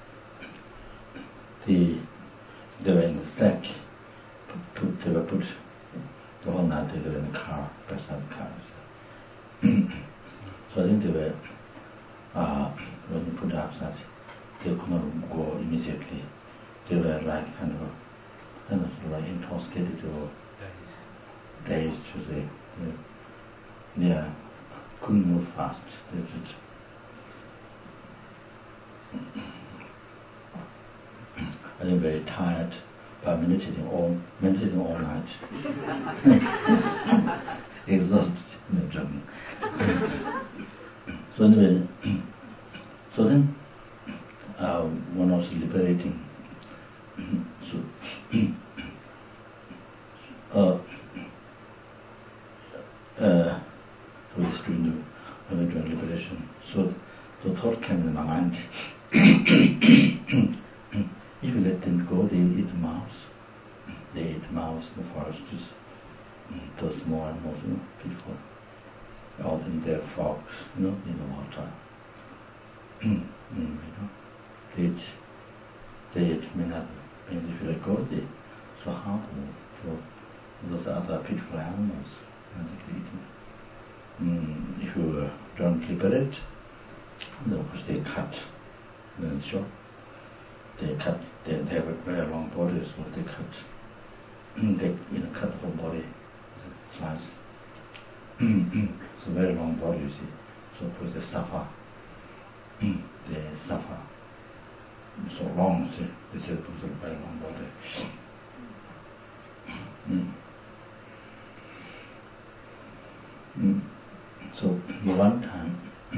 the they were in the sack. Put, they were put the whole night. They were in the car, beside the car. So I think they were uh, when you put it outside, they could not go immediately. They were like kind of, kind of like intoxicated or dazed, to say. They, yeah, couldn't move fast. They just, I think very tired by meditating all meditating all night. Exhausted, you know, jogging. So anyway, so then uh, one was liberating. So uh, uh, so this during the when we doing liberation. So the thought came in my mind. If you let them go, they eat mouse. They eat mouse in the forest, just those small animals, you know, beautiful. All in their frogs, you know, in the water. mm, you know, they eat, they eat many other. And if you let go, they so hard for those other beautiful animals, and they can eat them. Mm, if you uh, don't liberate, then of course they cut, then it's short. they cut, they, they have a very long body, so they cut, they you know cut the whole body, slice. It's a very long body, you see. So because they suffer, they suffer so long, see. They say it was a very long body. Mm. Mm. So the one time,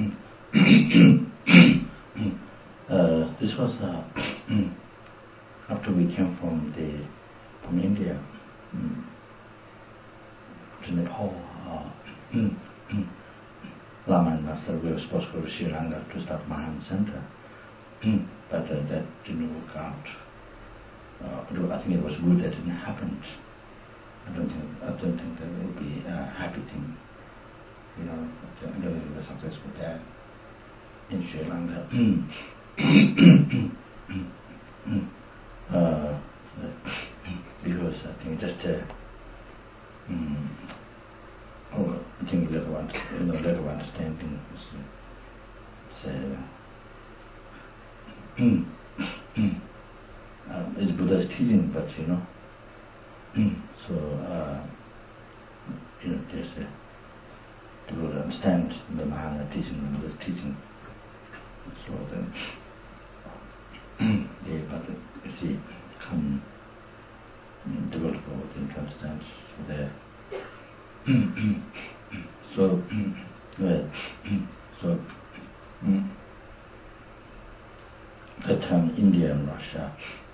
uh, this was uh, after we came from the from India um, to Nepal. Uh, Lama and Master, we were supposed to go to Sri Lanka to start Mahayana Center, but uh, that didn't work out. Uh, I think it was good that it didn't happen. I don't think I don't think that would be a happy thing. You know, I don't think it was successful there in Sri Lanka. uh, because I think just uh, um, oh, I think lack of, you know, lack of understanding is, it's, uh, um, it's Buddha's teaching, but you know, so uh, you know, just uh, to understand the Mahayana teaching, the Buddha's teaching. So then, yeah, but uh, you see, come develop all things to understand. So there. So, well, so that time India and Russia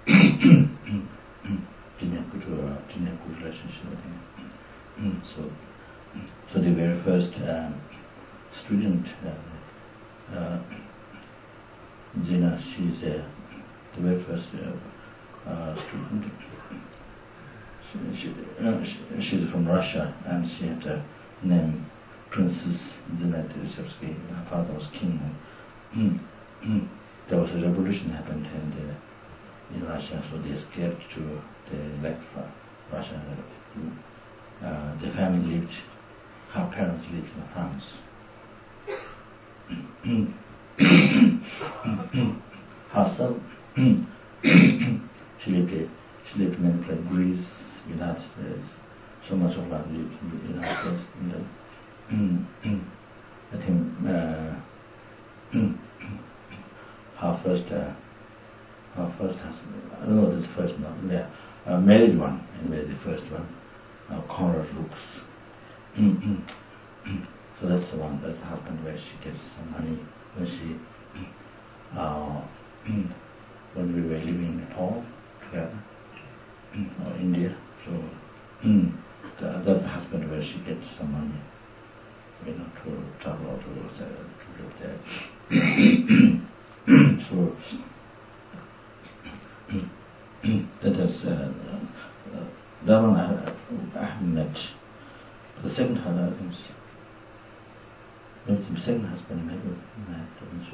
didn't have good, uh, didn't have good relationship, I think. So, so the very first um, student, uh, uh, Zina, she's uh, the very first uh, uh, student. She, she, uh, she, she's from Russia, and she had a name Princess Zina Tereshevsky. Her father was king. And, there was a revolution happened in, the, in Russia, so they escaped to the left Russia. Uh, the family lived, her parents lived in France. Herself, she lived, she lived in many places, Greece, United States. So much of life lived in the United States. And then, I think uh, her first, uh, her first husband, I don't know this first one, yeah, uh, married one, anyway, the first one, uh, Conrad Rooks. So that's the one, that's the husband where she gets some money when she, uh, when we were living in Nepal together, or India. So mm, the, that's the husband where she gets some money, you know, to travel or to, uh, to live there. So that is uh, uh, that one I, I haven't met. But the second husband, I think, maybe the second husband maybe met.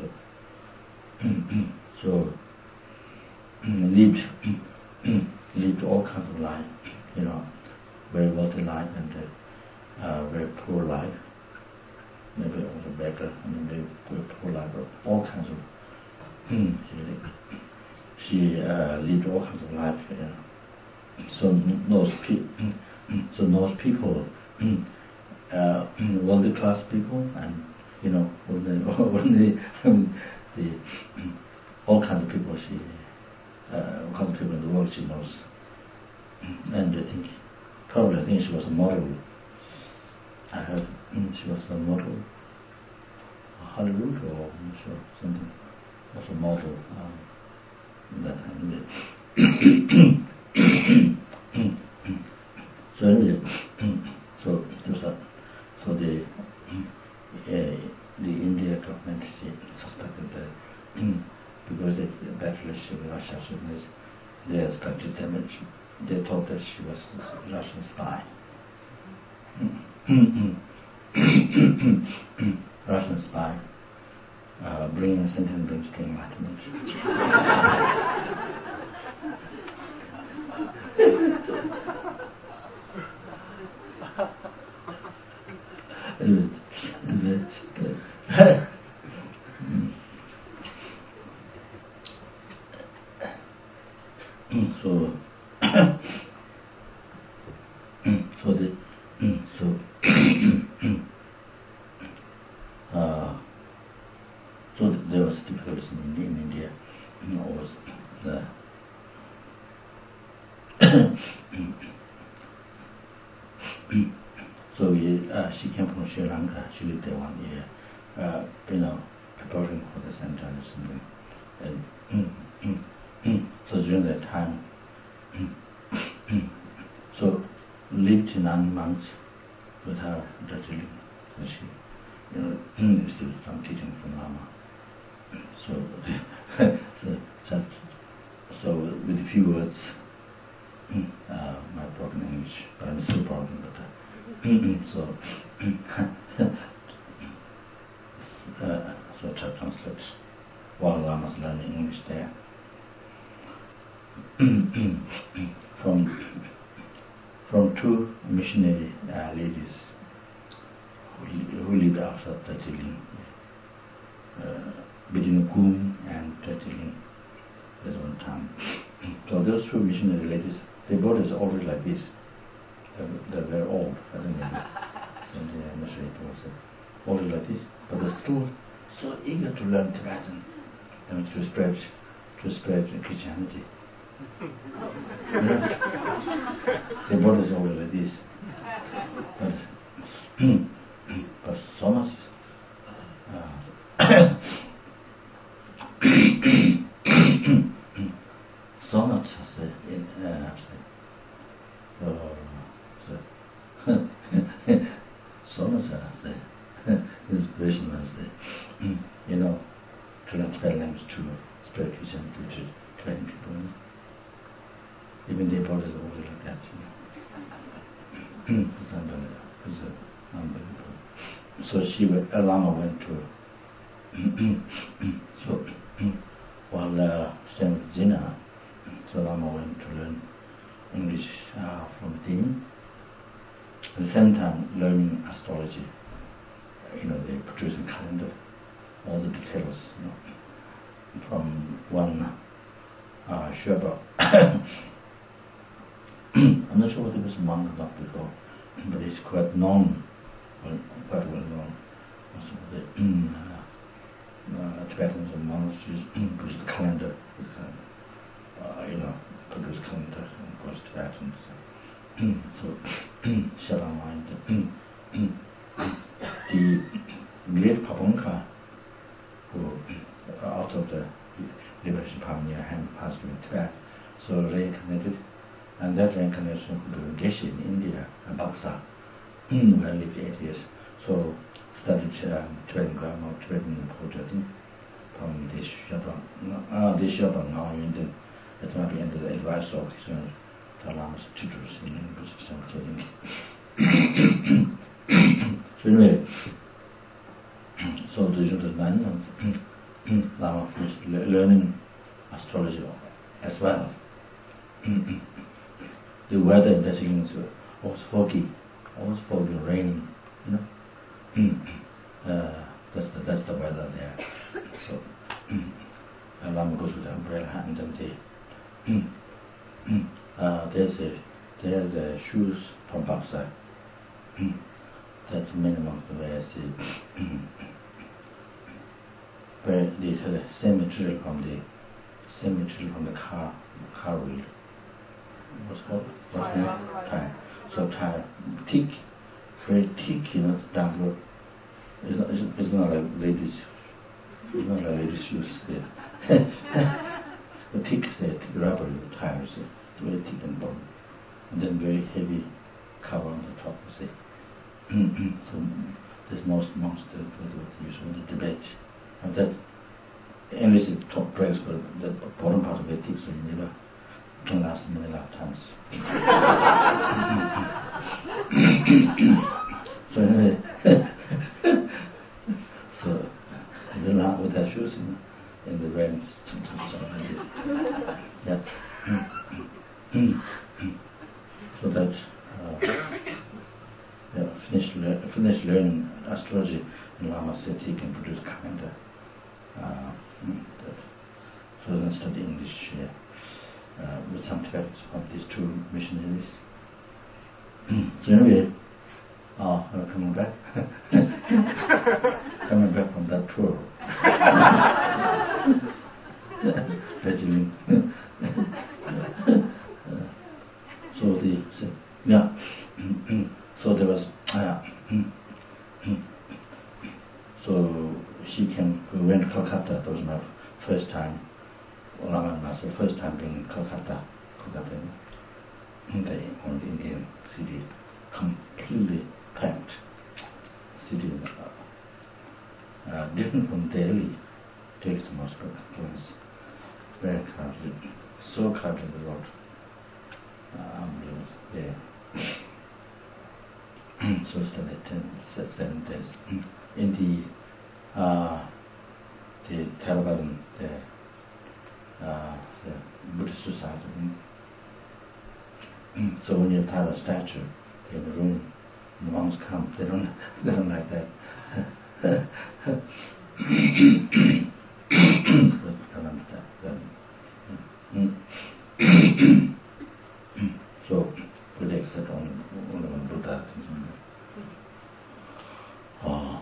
So so lived. lived all kinds of life, you know, very wealthy life and uh, uh, very poor life, maybe also beggar, I mean, very, very poor life, all kinds of. she she uh, lived all kinds of life, you know. So those people, so those people, uh, wealthy class people, and you know, when they, when they, I mean, the all kinds of people she. Uh, all kinds of people in the world she knows, and I think probably I think she was a model. I heard she was a model, Hollywood or I'm not sure, something, was a model um, that time. So anyway, so it was a, so the uh, the India government she suspected that. Because they had bad relationship with Russia, so they expected them, they thought that she was a Russian spy. Russian spy, uh, bringing sentient beings to enlightenment. anyway, anyway, uh, So there was difficulties in, in India. You know, was the so we, uh, she came from Sri Lanka. She lived there one year. Uh, you know, preparing for the center or something. And mm, mm, mm. so during that time, mm, mm. so lived nine months with her Darjeeling. So she, you know, received some teaching from Lama. So, so, so, so with a few words, uh, my broken English, but I'm still broken. But uh, so, uh, so I translate while Lama's learning English there. from from two missionary uh, ladies who, who lived outside Darjeeling, uh, between Kum and Darjeeling. There's one time. So those two missionary ladies, their bodies are already like this. They're, they're very old. I don't know. I'm not sure it was already like this, but they're still so eager to learn Tibetan and to spread to spread Christianity. Yeah. Their bodies are already like this, but but so much. Uh, so much in uh, so, so much inspiration was there. You know, to learn Tibetan language to spread Christianity to Tibetan people. You know? Even their bodies are already like that. You know? It's unbelievable. It's unbelievable. So she, a Lama went to. So while uh, staying with Jinnah, so Lama went to learn English uh, from him. At the same time, learning astrology. You know, they produce a calendar, all the details. You know, from one uh, Sherpa. I'm not sure whether he was a monk or not before, but he's quite known, well, quite well known. Also, the uh, uh, Tibetans and monasteries produce the calendar. Uh, you know, produce calendar and of course Tibetans. So, Shalama and the great Papunka, who out of the liberation Pamania hand passed in Tibet, so reincarnated, and that reincarnation could be Geshe in India, and Baksa, where I lived eight years. So studied um, Tibetan grammar, Tibetan poetry from the Shabang, uh, the Shabang now in the at the end of the advice of his own Lama's tutors in English. So anyway, so during those nine months, Lama finished le- learning astrology as well. The weather in Darjeeling was foggy, always foggy, raining, you know. uh, that's the that's the weather there. So Lama goes with the umbrella and then they uh, there's a there are the shoes from Baksa. That's minimum the way I see. Where they have the same material from the same material from the car car wheel. What's called? What's the name? Tire. So tire thick, very thick, you know, down road. It's not, it's, it's not like ladies. It's not like ladies' shoes. The thick, say, thick rubber tires, very thick and bone, and then very heavy cover on the top. Say. So this most monks do what use on the debate, and that English is top price, but the bottom part of it thick, so you never can last many lifetimes. So anyway, so they laugh with their shoes in, in the rain. Yeah. So that uh, yeah, finished le- finished learning astrology, and Lama said he can produce calendar. Uh, that, so then study English uh, uh, with some Tibetans of these two missionaries. So anyway, oh, we're coming back, coming back from that tour. Darjeeling. So the so, yeah. So there was uh, so she came. We went to Calcutta. That was my first time. Raman Master, first time being in Calcutta. Calcutta, the one Indian city, completely packed city. Uh, different from Delhi. Delhi is most place. Very crowded, so crowded the road. Uh, unbelievable. Yeah. So started ten, seven days in the uh, the Taliban, the, uh, the Buddhist society. So when you tie a statue in the room, the monks come. They don't. They don't like that. Don't understand that. So we accept only only one Buddha. Oh.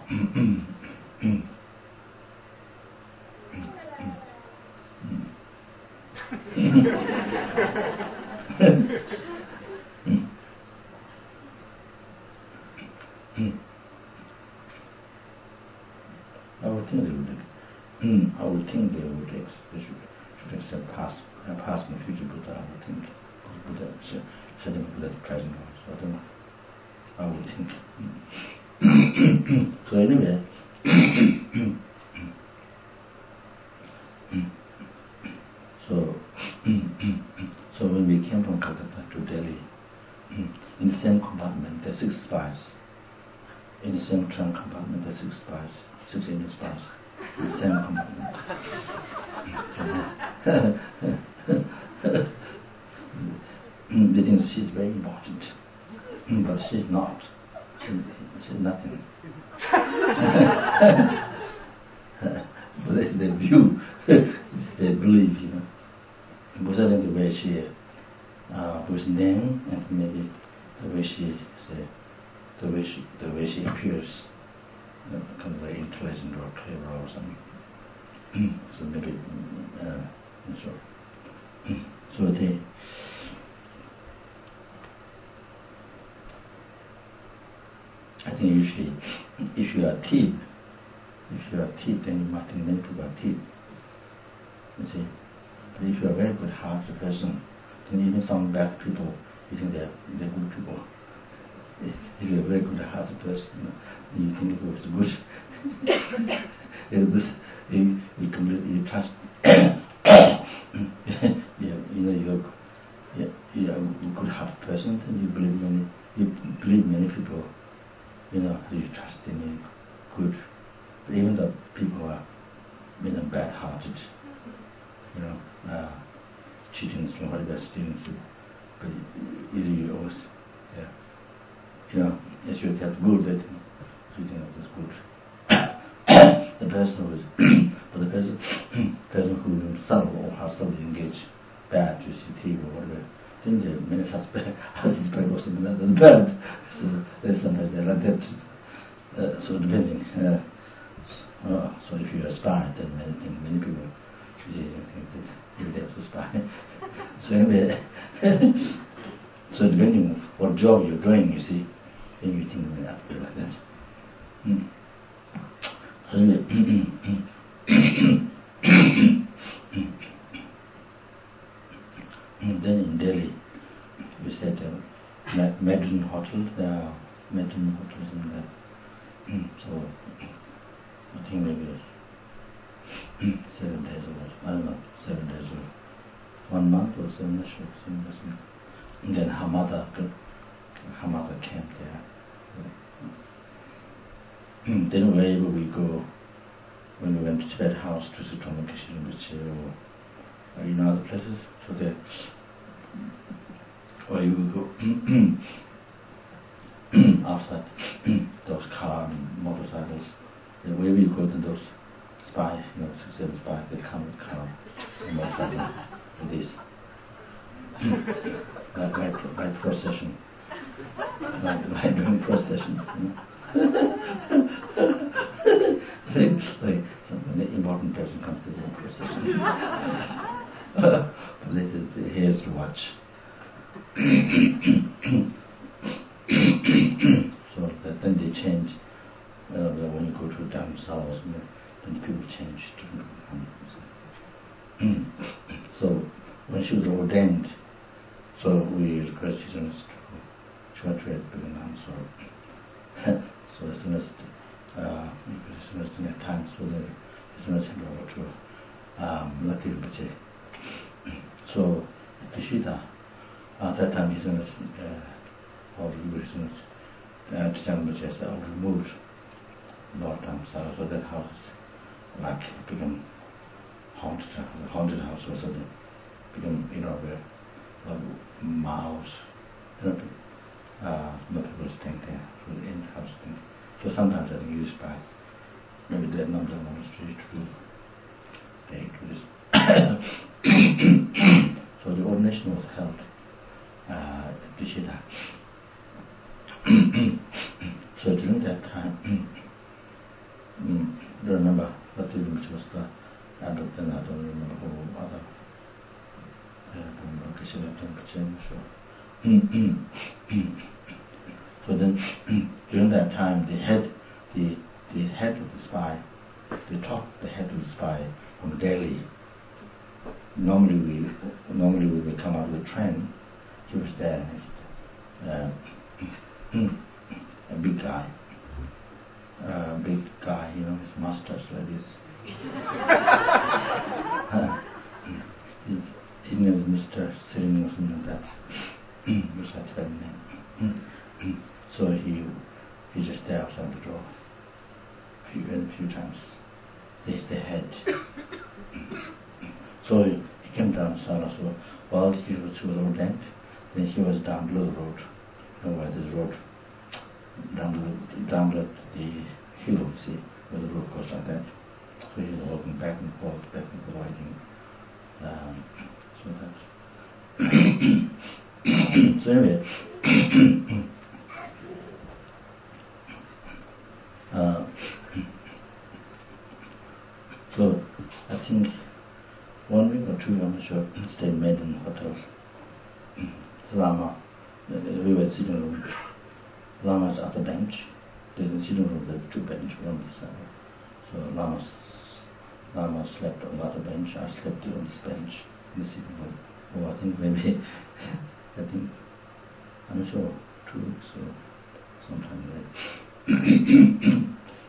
I would think they would. I would think they would. Ex- they should, should accept past, uh, past and future Buddha. I would think Buddha should Buddha present also. I don't know. I would think. So anyway. So, so when we came from Calcutta to Delhi, in the same compartment there are six spies. In the same trunk compartment there are six spies, six Indian spies. In the same compartment. They think she's very important, but she's not. She, she's nothing. But that's their view. It's their belief, you know. Because I think the way she, uh, whose name and maybe the way she, say, the way she, the way she appears, you know, kind of very intelligent or clever or something. So maybe, uh, so, so they. I think usually, if you are thief, if you are thief, then you must think many people are thief. You see, but if you are a very good-hearted person, then even some bad people, you think they're they're good people. If you're a very good-hearted person, you, know, you think it was good. It was, you you completely you trust. you, you know you're you're, you're a good-hearted person, then you believe many you believe many people. You know, you trust in good, but even though people are, you know, bad-hearted, you know, uh, cheating, whatever, stealing, but either you always, yeah, you know, as you have good, that you think that is good. The person who is, but the person, person who is subtle or herself engaged bad, you see, thief or whatever. Then there are many suspect, I suspect also that is bad. So there's sometimes they're like that. Uh, so depending. Uh, so, uh, so if you're a spy, then many, many people usually think that you're there to spy. So anyway, so depending on what job you're doing, you see, then you think you have to be like that. Mm. So anyway, then in Delhi, we stayed at uh, Madison Hotel. There are Madison hotels in there. So I think maybe seven days or I don't know, seven days or one month or seven days or seven days. And then Hamada, Hamada camp there. Then wherever we go, when we went to Tibet House, to Sutrama Kishirimbachi, or in other places, so there, or you will go outside those cars and motorcycles, and wherever you go, then those spies, you know, six, seven spies, they come with car and motorcycle like this, like, like, like procession, like, like doing procession, you know. Like some, when they important person comes to the procession. But this is the, he has to watch. So that then they change. Uh, when you go to down south, then people change to become. So when she was ordained, so we request His Holiness to try to begin on. So so His Holiness, uh, His Holiness didn't have time, so the His Holiness handed over to um, Lucky Rinpoche. So at Kishida, at that time His Holiness, uh, or His Holiness, uh, Tijang Rinpoche said, I removed Lord Dhammasara, so that house like became haunted, the haunted house was so that became, you know, where uh, mouse, you know, uh, no people staying there, so the end house thing. So sometimes I think used by maybe the Namsa monastery to do, they do this. So the ordination was held uh, at Kishida. So during that time, Mm, I don't remember what the which was the adult, and I don't remember who other. I don't remember Kishida Tempachin. So, so then during that time, the head, the the head of the spy, the top, the head of the spy from Delhi. Normally we normally we would come out with a train. He was there, uh, a big guy. Uh, big guy, you know, his mustache like this. uh, his, his name is Mister Sirin or something like that. Which I tried name. So he he just there outside the door. A few, a few times. This is the head. So he, he came down Sala, so while he was, he was ordained, then he was down below the road. You know where this road down the down the, the hill, you see, where the road goes like that. So he's walking back and forth, back and forth, I think. Um, so that. So anyway, uh, so I think one week or two, I'm not sure, stayed in Maiden hotels. Lama, we were sitting room. Lama's at the bench. There's a sitting room, there were two benches, one on the side. So Lama, Lama slept on the other bench. I slept on this bench in the sitting room. Oh, I think maybe, I think, I'm not sure, two weeks or sometime later.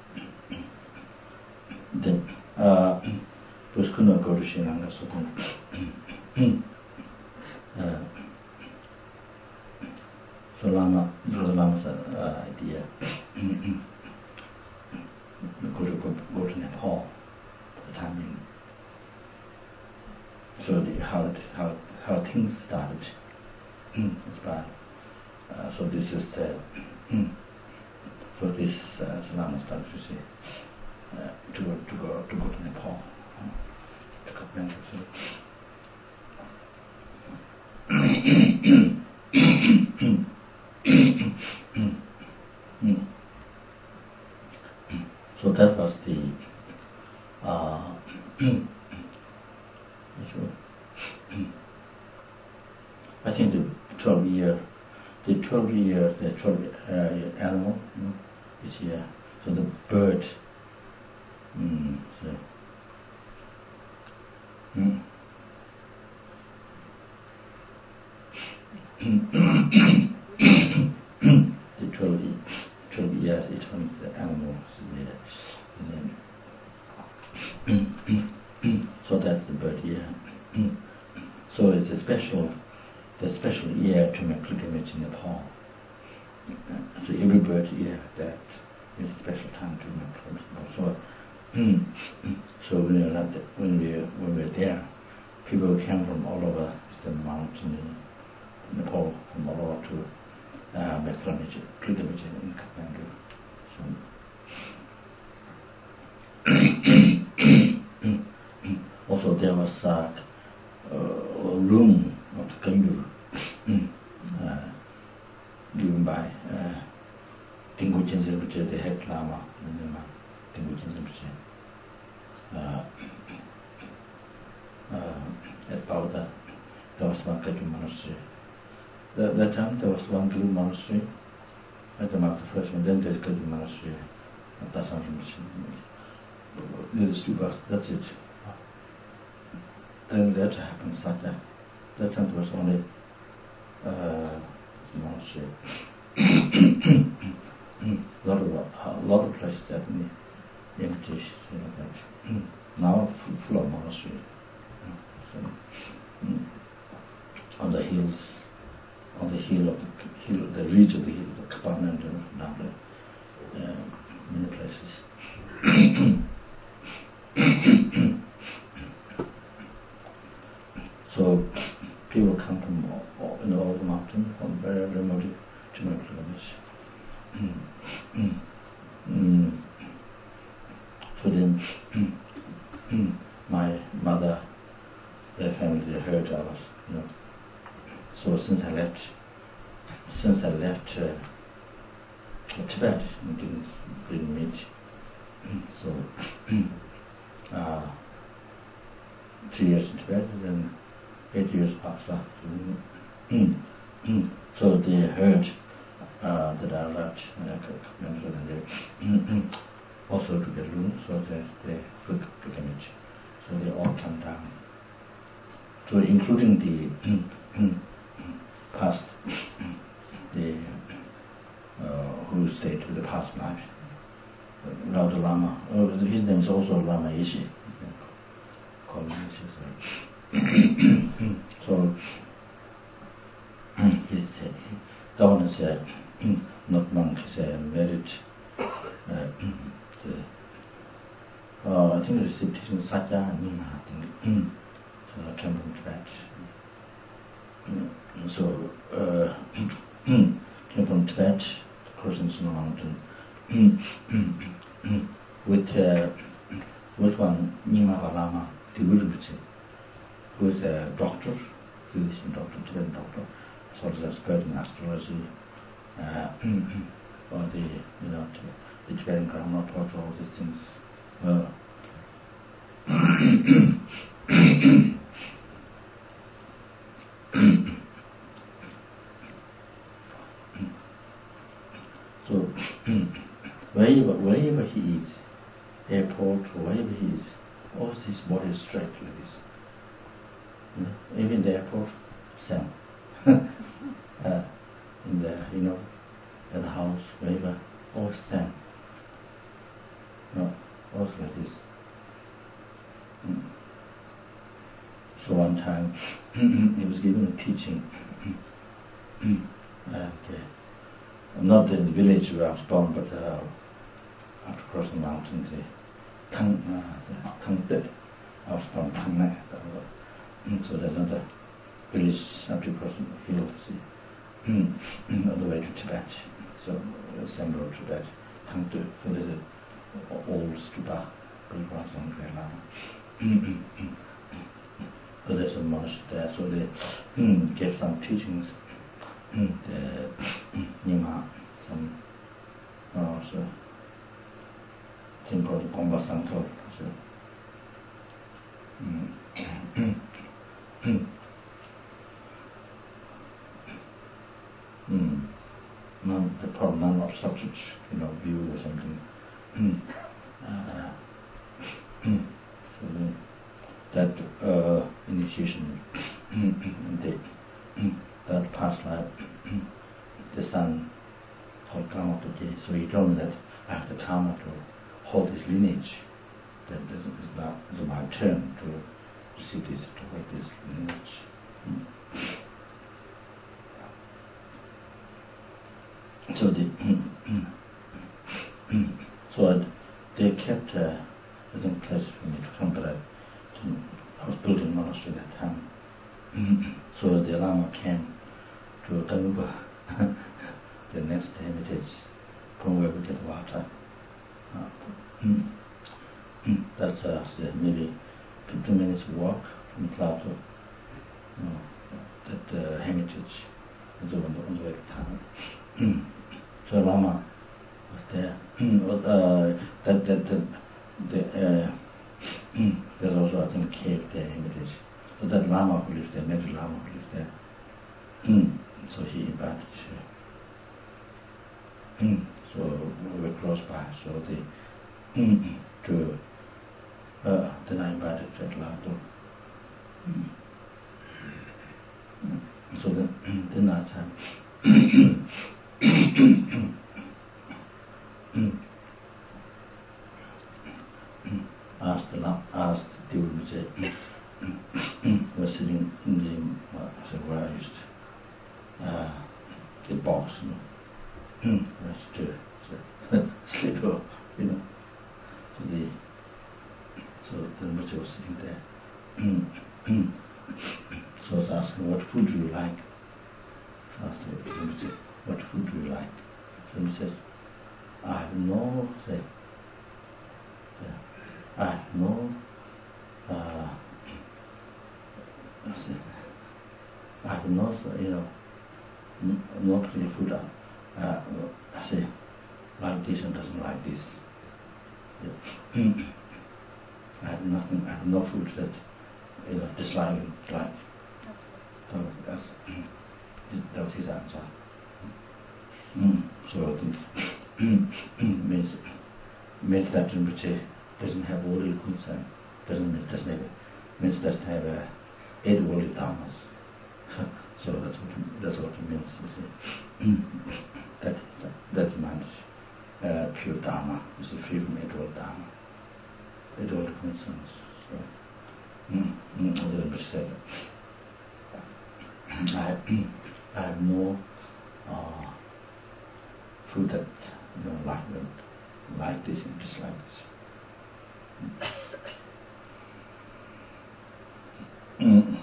Then, uh, those could not go to Sri Lanka, so then, uh, so Lama, this was Lama's uh, idea, go to, go, go to Nepal for the time being. So the, how, it, how, how things started is by, uh, so this is the, so this uh, so Lama started to say, uh, to, go, to, go, to go to Nepal, uh, to Kathmandu. So that was the uh, I think the twelve year the twelve year the twelve uh, animal, you know, is here. So the bird mm, so mm. the twelve, twelve years, each one is the animal there. And then, so that's the bird year. So it's a special, the special year to make pilgrimage in Nepal. So every bird year that is a special time to make pilgrimage. So, so when we're not, when we when we're there, people came from all over the mountain. Nepal, from all over to uh, make pilgrimage in Kathmandu. So also there was uh, a room of the Kangur uh, given by uh, Tinggu Chenzen Rinpoche, the head Lama, Tinggu Chenzen Rinpoche. Uh, Kagyu Monastery. That, that time there was one blue monastery at the mark the first one, then there's Kagyu Monastery. That's not near the stupa, that's it. Then later happened Satya. That time there was only uh, monastery. a lot of a lot of places that in the empty, you know, that now full, full of monastery. So, mm, on the hills, on the hill of the hill, the ridge of the hill, the Kapana and down there, uh, many places. So people come from all, all, in all the mountain, from very remote kilometers. Mm. Mm. So then, my mother, their family, they heard I was, you know. So since I left, since I left uh, Tibet, I didn't, didn't meet. So uh, three years in Tibet, and then eight years Pakistan. So they heard uh, that I left, and they also to get room, so they they took pilgrimage. So they all come down. So including the past, the uh, who stayed with the past life. Lauda Lama, oh, his name is also Lama Ishi. Called Ishi. So he's that one is uh, not monk, he's a married. Uh, the, uh, I think it's teaching Satya and Nima, I think. So came from Tibet. So uh, came from Tibet, crossing Snow Mountain. with uh, with one Nima Lama Tiburubuchi, who is a doctor, physician doctor, Tibetan doctor, sort of expert in astrology, uh, or the you know the Tibetan grammar, torture, all these things. Uh, so wherever, wherever he is, airport, wherever he is, all his body is straight like this. You know, even the airport, same. uh, in the, you know, at the house, wherever, all same. No, all like this. Mm. So one time, he was giving a teaching, and uh, not in the village where I was born, but uh, after crossing the mountain, the Tang, uh, the Tang, I was born Tang Nai, so there's another village after crossing the hill, see, on the way to Tibet, so uh, same road to Tibet, Tang Tu, so there's an old stupa, built by some great Lama. So there's a monastery there, so they mm, gave some teachings. Mm, the Nima, some uh, so thing called Gomba Santo. So, mm, mm, none, the problem, none of subject, you know, view or something. Mm, uh, mm, so that uh, initiation, the, that past life, the son called Karma today, so he told me that I have the karma to hold this lineage, that it's now it's my turn to receive this, to hold this lineage. Mm. So the so they kept uh, I think place for me to come, but I, I was building a monastery at that time. Mm-hmm. So the Lama came to Ganuba, the next hermitage, from where we get water. Uh, mm-hmm. That's uh, maybe fifteen minutes walk from Plato. You know, that uh, hermitage is on the, on the way to town. Mm-hmm. So Lama was there. uh, that that that the. Uh, There's also, I think, cave there, hermitage. so that Lama who lives there, Medu Lama who lives there, mm, so he invited, uh, mm, so we were close by, so they, mm, to, uh, then I invited Fred Lado. Mm. Mm. So then, then that time, asked the asked the Uruche, was sitting in the uh, so where I used uh, the box, you know, was to sleep off, you know. So the so the Uruche was sitting there. So I was asking, what food do you like? I asked the Uruche, what food do you like? So he says, I have no say. Yeah. I have no uh, I have no, you know, no particular food. Uh, I say, like this and doesn't like this. Yeah. I have nothing. I have no food that, you know, dislike and dislike. So that's, that was his answer. Mm. So I think means means that Rinpoche doesn't have all the concern. Doesn't doesn't have means doesn't have uh, eight worldly dharmas. So that's what that's what it means. You see. that that means uh, pure dharma is free from eight worldly dharma, eight worldly concerns. So, mm, mm, the Rinpoche said, I have, I have no uh, food that you know like like this and dislike this. Mm.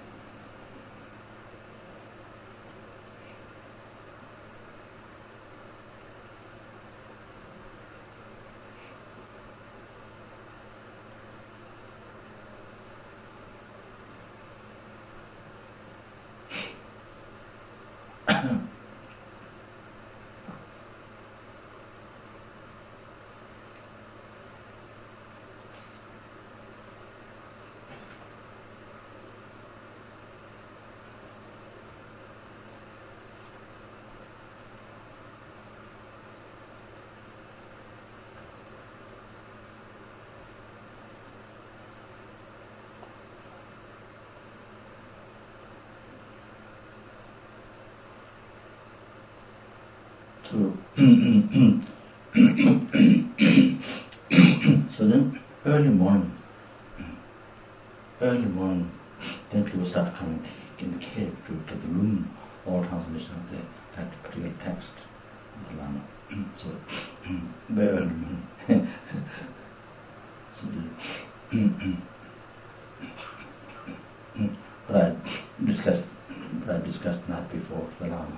So, so then early morning, early morning, then people start coming in the cave to get the room or transmission of the, that particular text of the Lama. So very early morning. So the, but I discussed, but I discussed night before the Lama.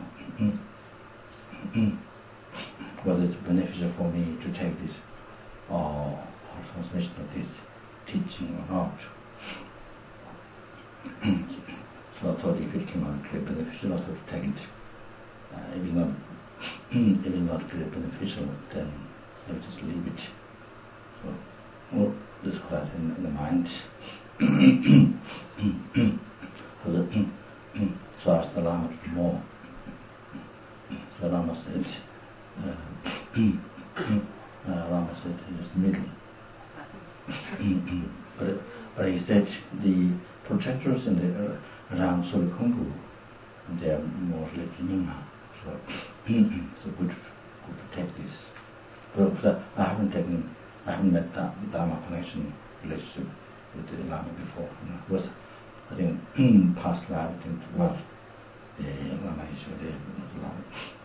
Whether it's beneficial for me to take this or uh, transmission of this teaching or not. So I thought if it came out clear beneficial, I would take it. Uh, if it's not, if it's not clear beneficial, then I would just leave it. So, well, just put that in, in the mind. so, the, so I asked the Lama to do more. So Lama said, uh, uh, Lama said just the middle. but, but he said the projectors in the uh, around Surikumbu, they are mostly Nyingma. So, so good, good to take this. But, but I haven't taken, I haven't met the Dharma connection relationship with the Lama before. You know, it was, I think, past life, I think, well, the Lama is the Lama.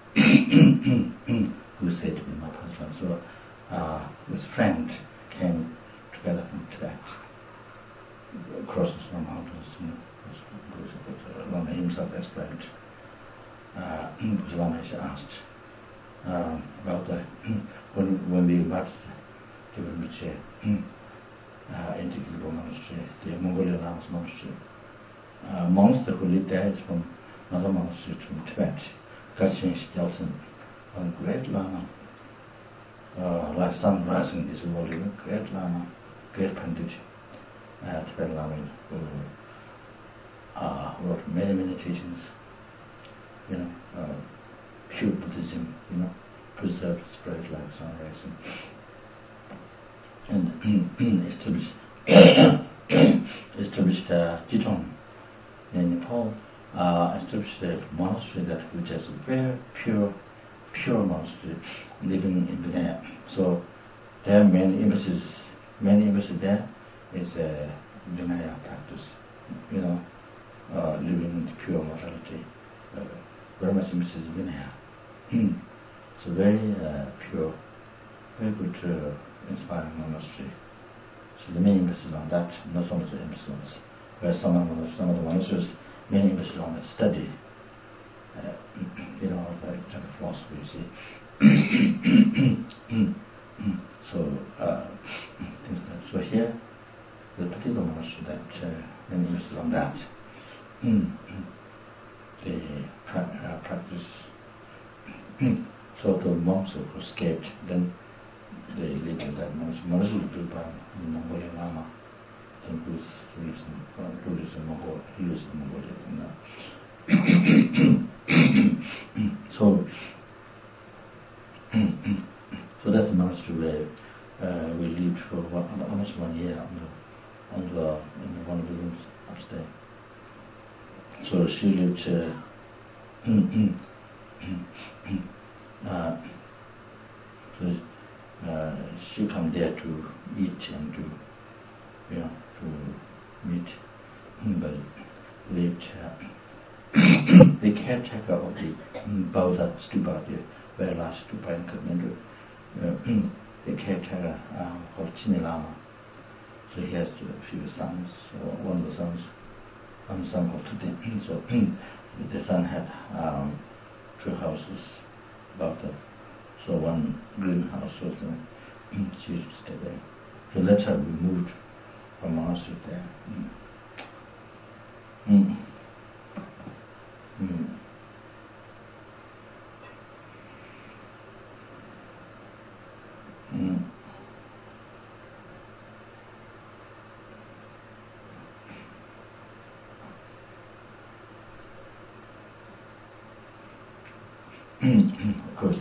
who said to be my past life. So uh, his friend came together from Tibet, across the snow mountains, you know, Lama himself explained, uh, because Lama has asked uh, about the, when, when we invited the Rinpoche uh, into the Gilbo monastery, the Mongolian Lama's monastery, uh, monks who lived there is from another monastery from Tibet, Kachin Stelton, a great Lama, uh, like sun rising in this world, great Lama, great Pandit, uh, Tibetan Lama, who uh, wrote many, many teachings, you know, uh, pure Buddhism, you know, preserved spread like sunrise, and, and established established uh, Jitong in Nepal, uh, established a monastery that which is a very pure, pure monastery living in Vinaya. So there are many emphasis, many emphasis there is a Vinaya practice, you know, uh, living in pure morality. Uh, very much emphasis Vinaya. Mm. So very uh, pure, very good, uh, inspiring monastery. So the main emphasis on that, not so much the emphasis on this. Whereas some of the, some of the monasteries, main emphasis on the study, uh, you know, of uh, kind of philosophy, you see. So, uh, things like that. So here, the particular monastery that uh, main emphasis on that. They pra- uh, practice. So the monks who escaped, then they lived in that monastery. Monastery was built by the Mongolian Lama, then who lives in, uh, who lives in Mongolia. He lives in Mongolia now. So, so that's the monastery where uh, we lived for one, almost one year on the, on the, in one of the rooms upstairs. So she lived. Uh, uh, so uh, she come there to eat and to, you know, to meet, but lived. Uh, the caretaker of the Bodha stupa, the very last stupa in Kathmandu, uh, the caretaker uh, called Chini Lama. So he has a few sons. So one of the sons, one son called Tutin. So the son had um, two houses about that. So one greenhouse was there. She used to stay there. So that's how we moved from monastery there. Mm. Mm. Mm. Of course,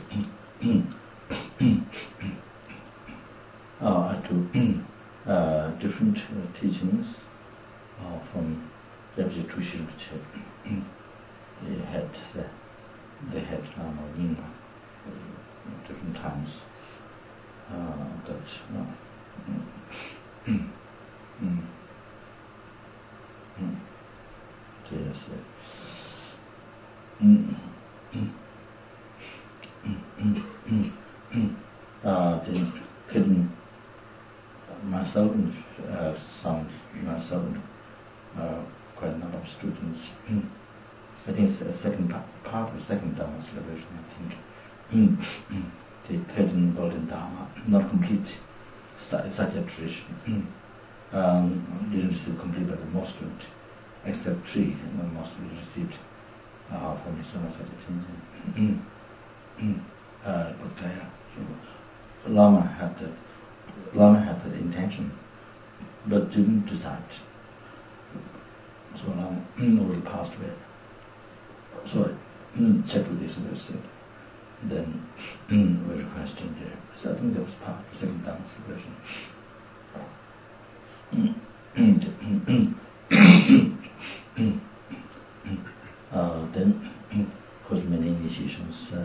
uh, to uh, different uh, teachings uh, from Jabji Tushi Rinpoche. They had the, they had Lama Nyingma at different times. Uh, that uh, mm, mm, mm, yes, uh, mm, mm. Uh, the hidden myself and uh, some myself and uh, quite a number of students. I think it's a second part, part of the second Dharma celebration, I think. The hidden golden Dharma, not complete, such a tradition. Um, didn't receive complete by the most students, except three, and the most received uh, from his son Satya uh, Bhattaya. So Lama had the Lama had the intention, but didn't decide. So Lama already passed away. So I checked with this and I said, then we requested there. So I think that was part of the second Dharma celebration. uh, then, of course, many initiations. Uh,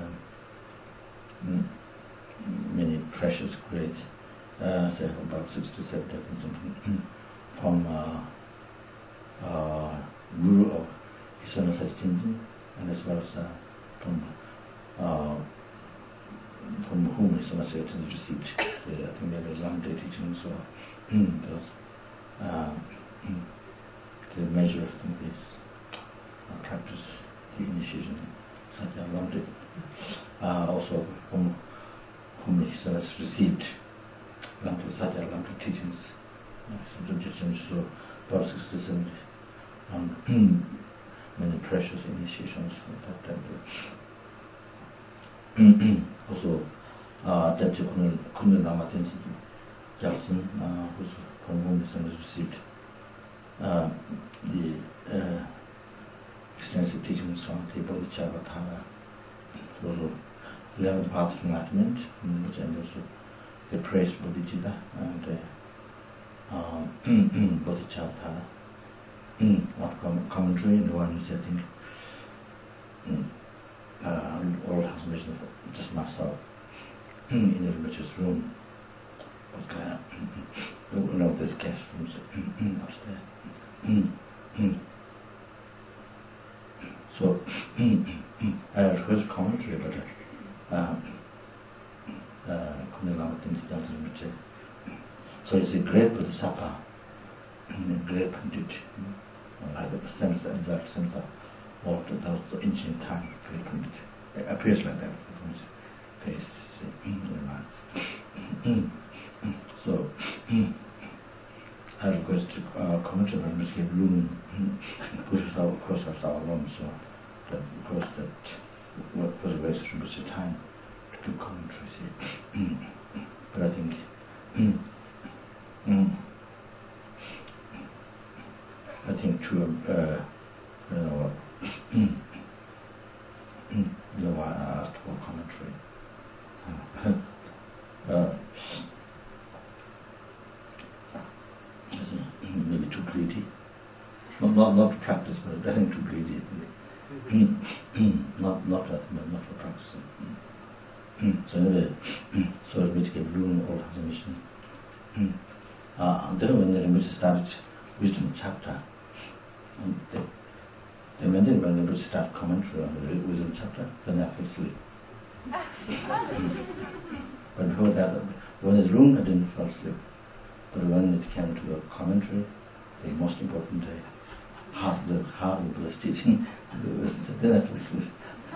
many precious, great, uh, say about six to seven different something from uh, uh, Guru of Isona Sachitinjin, and as well as uh, from uh, from whom Isona Sachitinjin received. The, I think they were Lamde teachings or those uh, the measure of this uh, practice, the initiation, Satya Lamde. Uh, also from whom he has received Lampa Satya Lampa teachings, uh, so about six to seventy, um, many precious initiations at that time. Also, uh, Debje Kunil Lama Tenzin Gyaltsen, uh, who's from whom he has received uh, the uh, the Bodhisattva, so eleven paths of enlightenment, which and also they praise Bodhicitta and uh, um, Bodhisattva. Not com- commentary, the one which I think uh, oral transmission of just myself in the religious room. But uh, you know, there's guest rooms upstairs. So I have heard commentary about it. So it's a great Bodhisattva, a great Pandit, like the Samsa, exact Samsa of the, the ancient time, great Pandit. It appears like that from his face, remarks. So I request uh, commentary on Mister Bloom, pushes our course of our alone, so that because that what was a waste of much time to do commentary. See. But I think mm, mm, I think to uh, you know mm, mm, you know why I asked for commentary. uh, maybe too greedy. Not not not to practice, but I think too greedy. not not that, not for practicing. So anyway, so as we get bloom all has a mission. Uh, and then when the Rinpoche started wisdom chapter, and they, they meant it when the Rinpoche started commentary on the wisdom chapter, then I fell asleep. But before that, when it's room, I didn't fall asleep. But when it came to the commentary, the most important day, half the half of the teaching, then I fell asleep.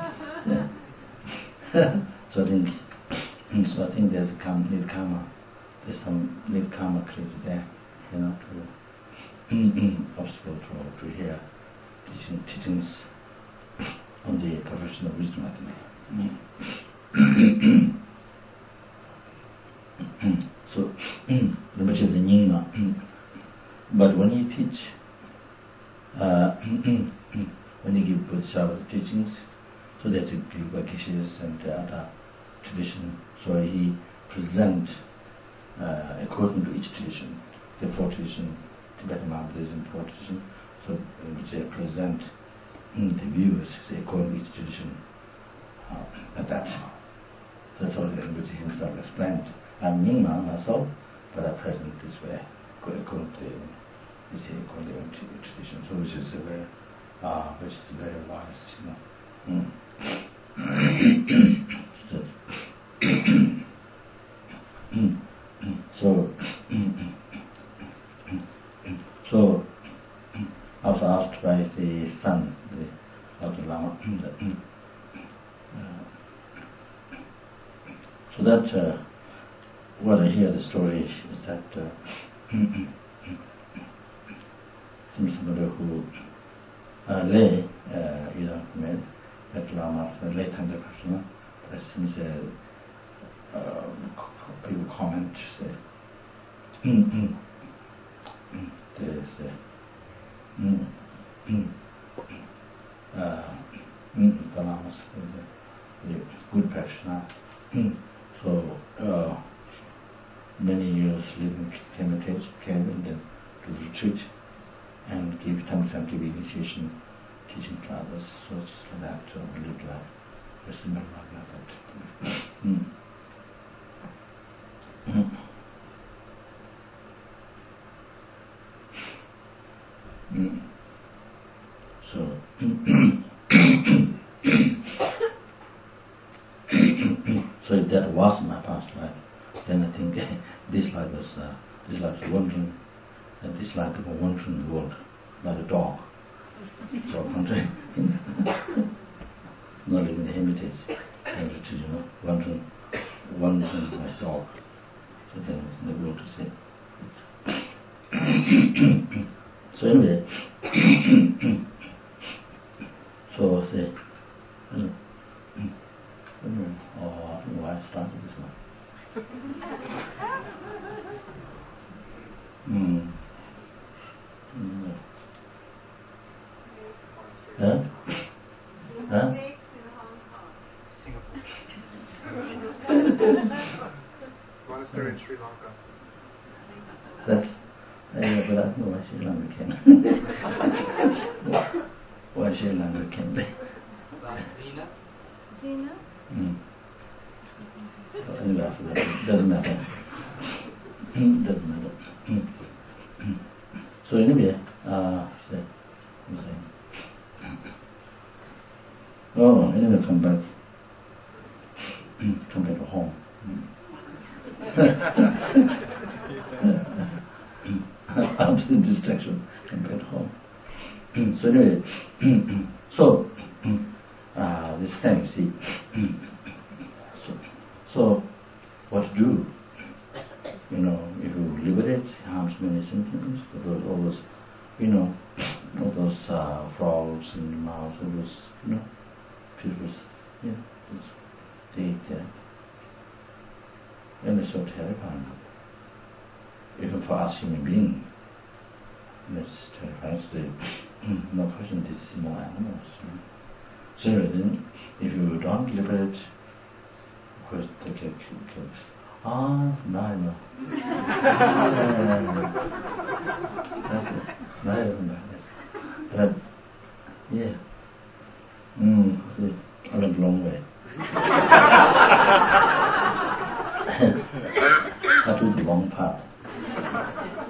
Yeah. So I think, so I think there's a karma, need karma. There's some need karma created there, you know, to obstacle to to hear teaching, teachings on the perfection of wisdom. I think. So, which is the Nyingma. But when you teach, uh, when you give Bodhisattva teachings, so that you give Vakishas and uh, other tradition, so he present uh, according to each tradition, the four tradition, Tibetan Buddhism, four tradition, so which they present mm, the views say, according to each tradition uh, at that. So that's all which he himself explained. I'm Nyingma myself, but I present this way, according to this according to tradition, so which is a very, uh, which is very wise, you know. Mm. so, so I was asked by the son, the Doctor Lama, uh, so that uh, what I hear the story is that uh, somebody who uh, lay, uh, you know, made that Lama, the late Tanda Krishna, but since uh, uh, people comment, say, mm, mm, mm, there's the, mm, mm, uh, mm, the Lamas, the, the good Krishna. Mm. So, uh, many years living Hermitage, came in the, to the retreat and give time time give initiation, teaching to others. So it's like that, so we live life, very similar like that. Mm. Mm. Mm. So, so if that was my past life, then I think this life was uh, this life was wandering, and this life was wandering the world like a dog. So country, not living in the hermitage, hermitage, you know, wandering, wandering like a dog. So then in the world to say. So anyway, so I say, you know, I don't know, oh, I don't know why I started this one. mm. Mm. Huh? Huh? เวลาเมื่อวันเชื่อลังเข็มวันเชื่อลังเข็มเลย Zina? Zina? Mm. Anyway, after that, doesn't matter. Doesn't matter. So anyway, uh, that, I'm saying. Oh, anyway, come back. Come back to home. After the distraction, come back home. So anyway, so uh, this thing, see. so, so what to do? You know, if you liberate harm's many symptoms, those all those, you know, all those uh, frogs in the mouth, all those, you know, people, you know, they eat that. And it's so terrifying. Even for us human beings, it's terrifying. So no question, this is more animals. You know? So then, if you don't liberate, of course, they get killed. Ah, now I know. That's it. Now I remember. Yes. But, yeah. Mm, see, I went a long way. I took the long path.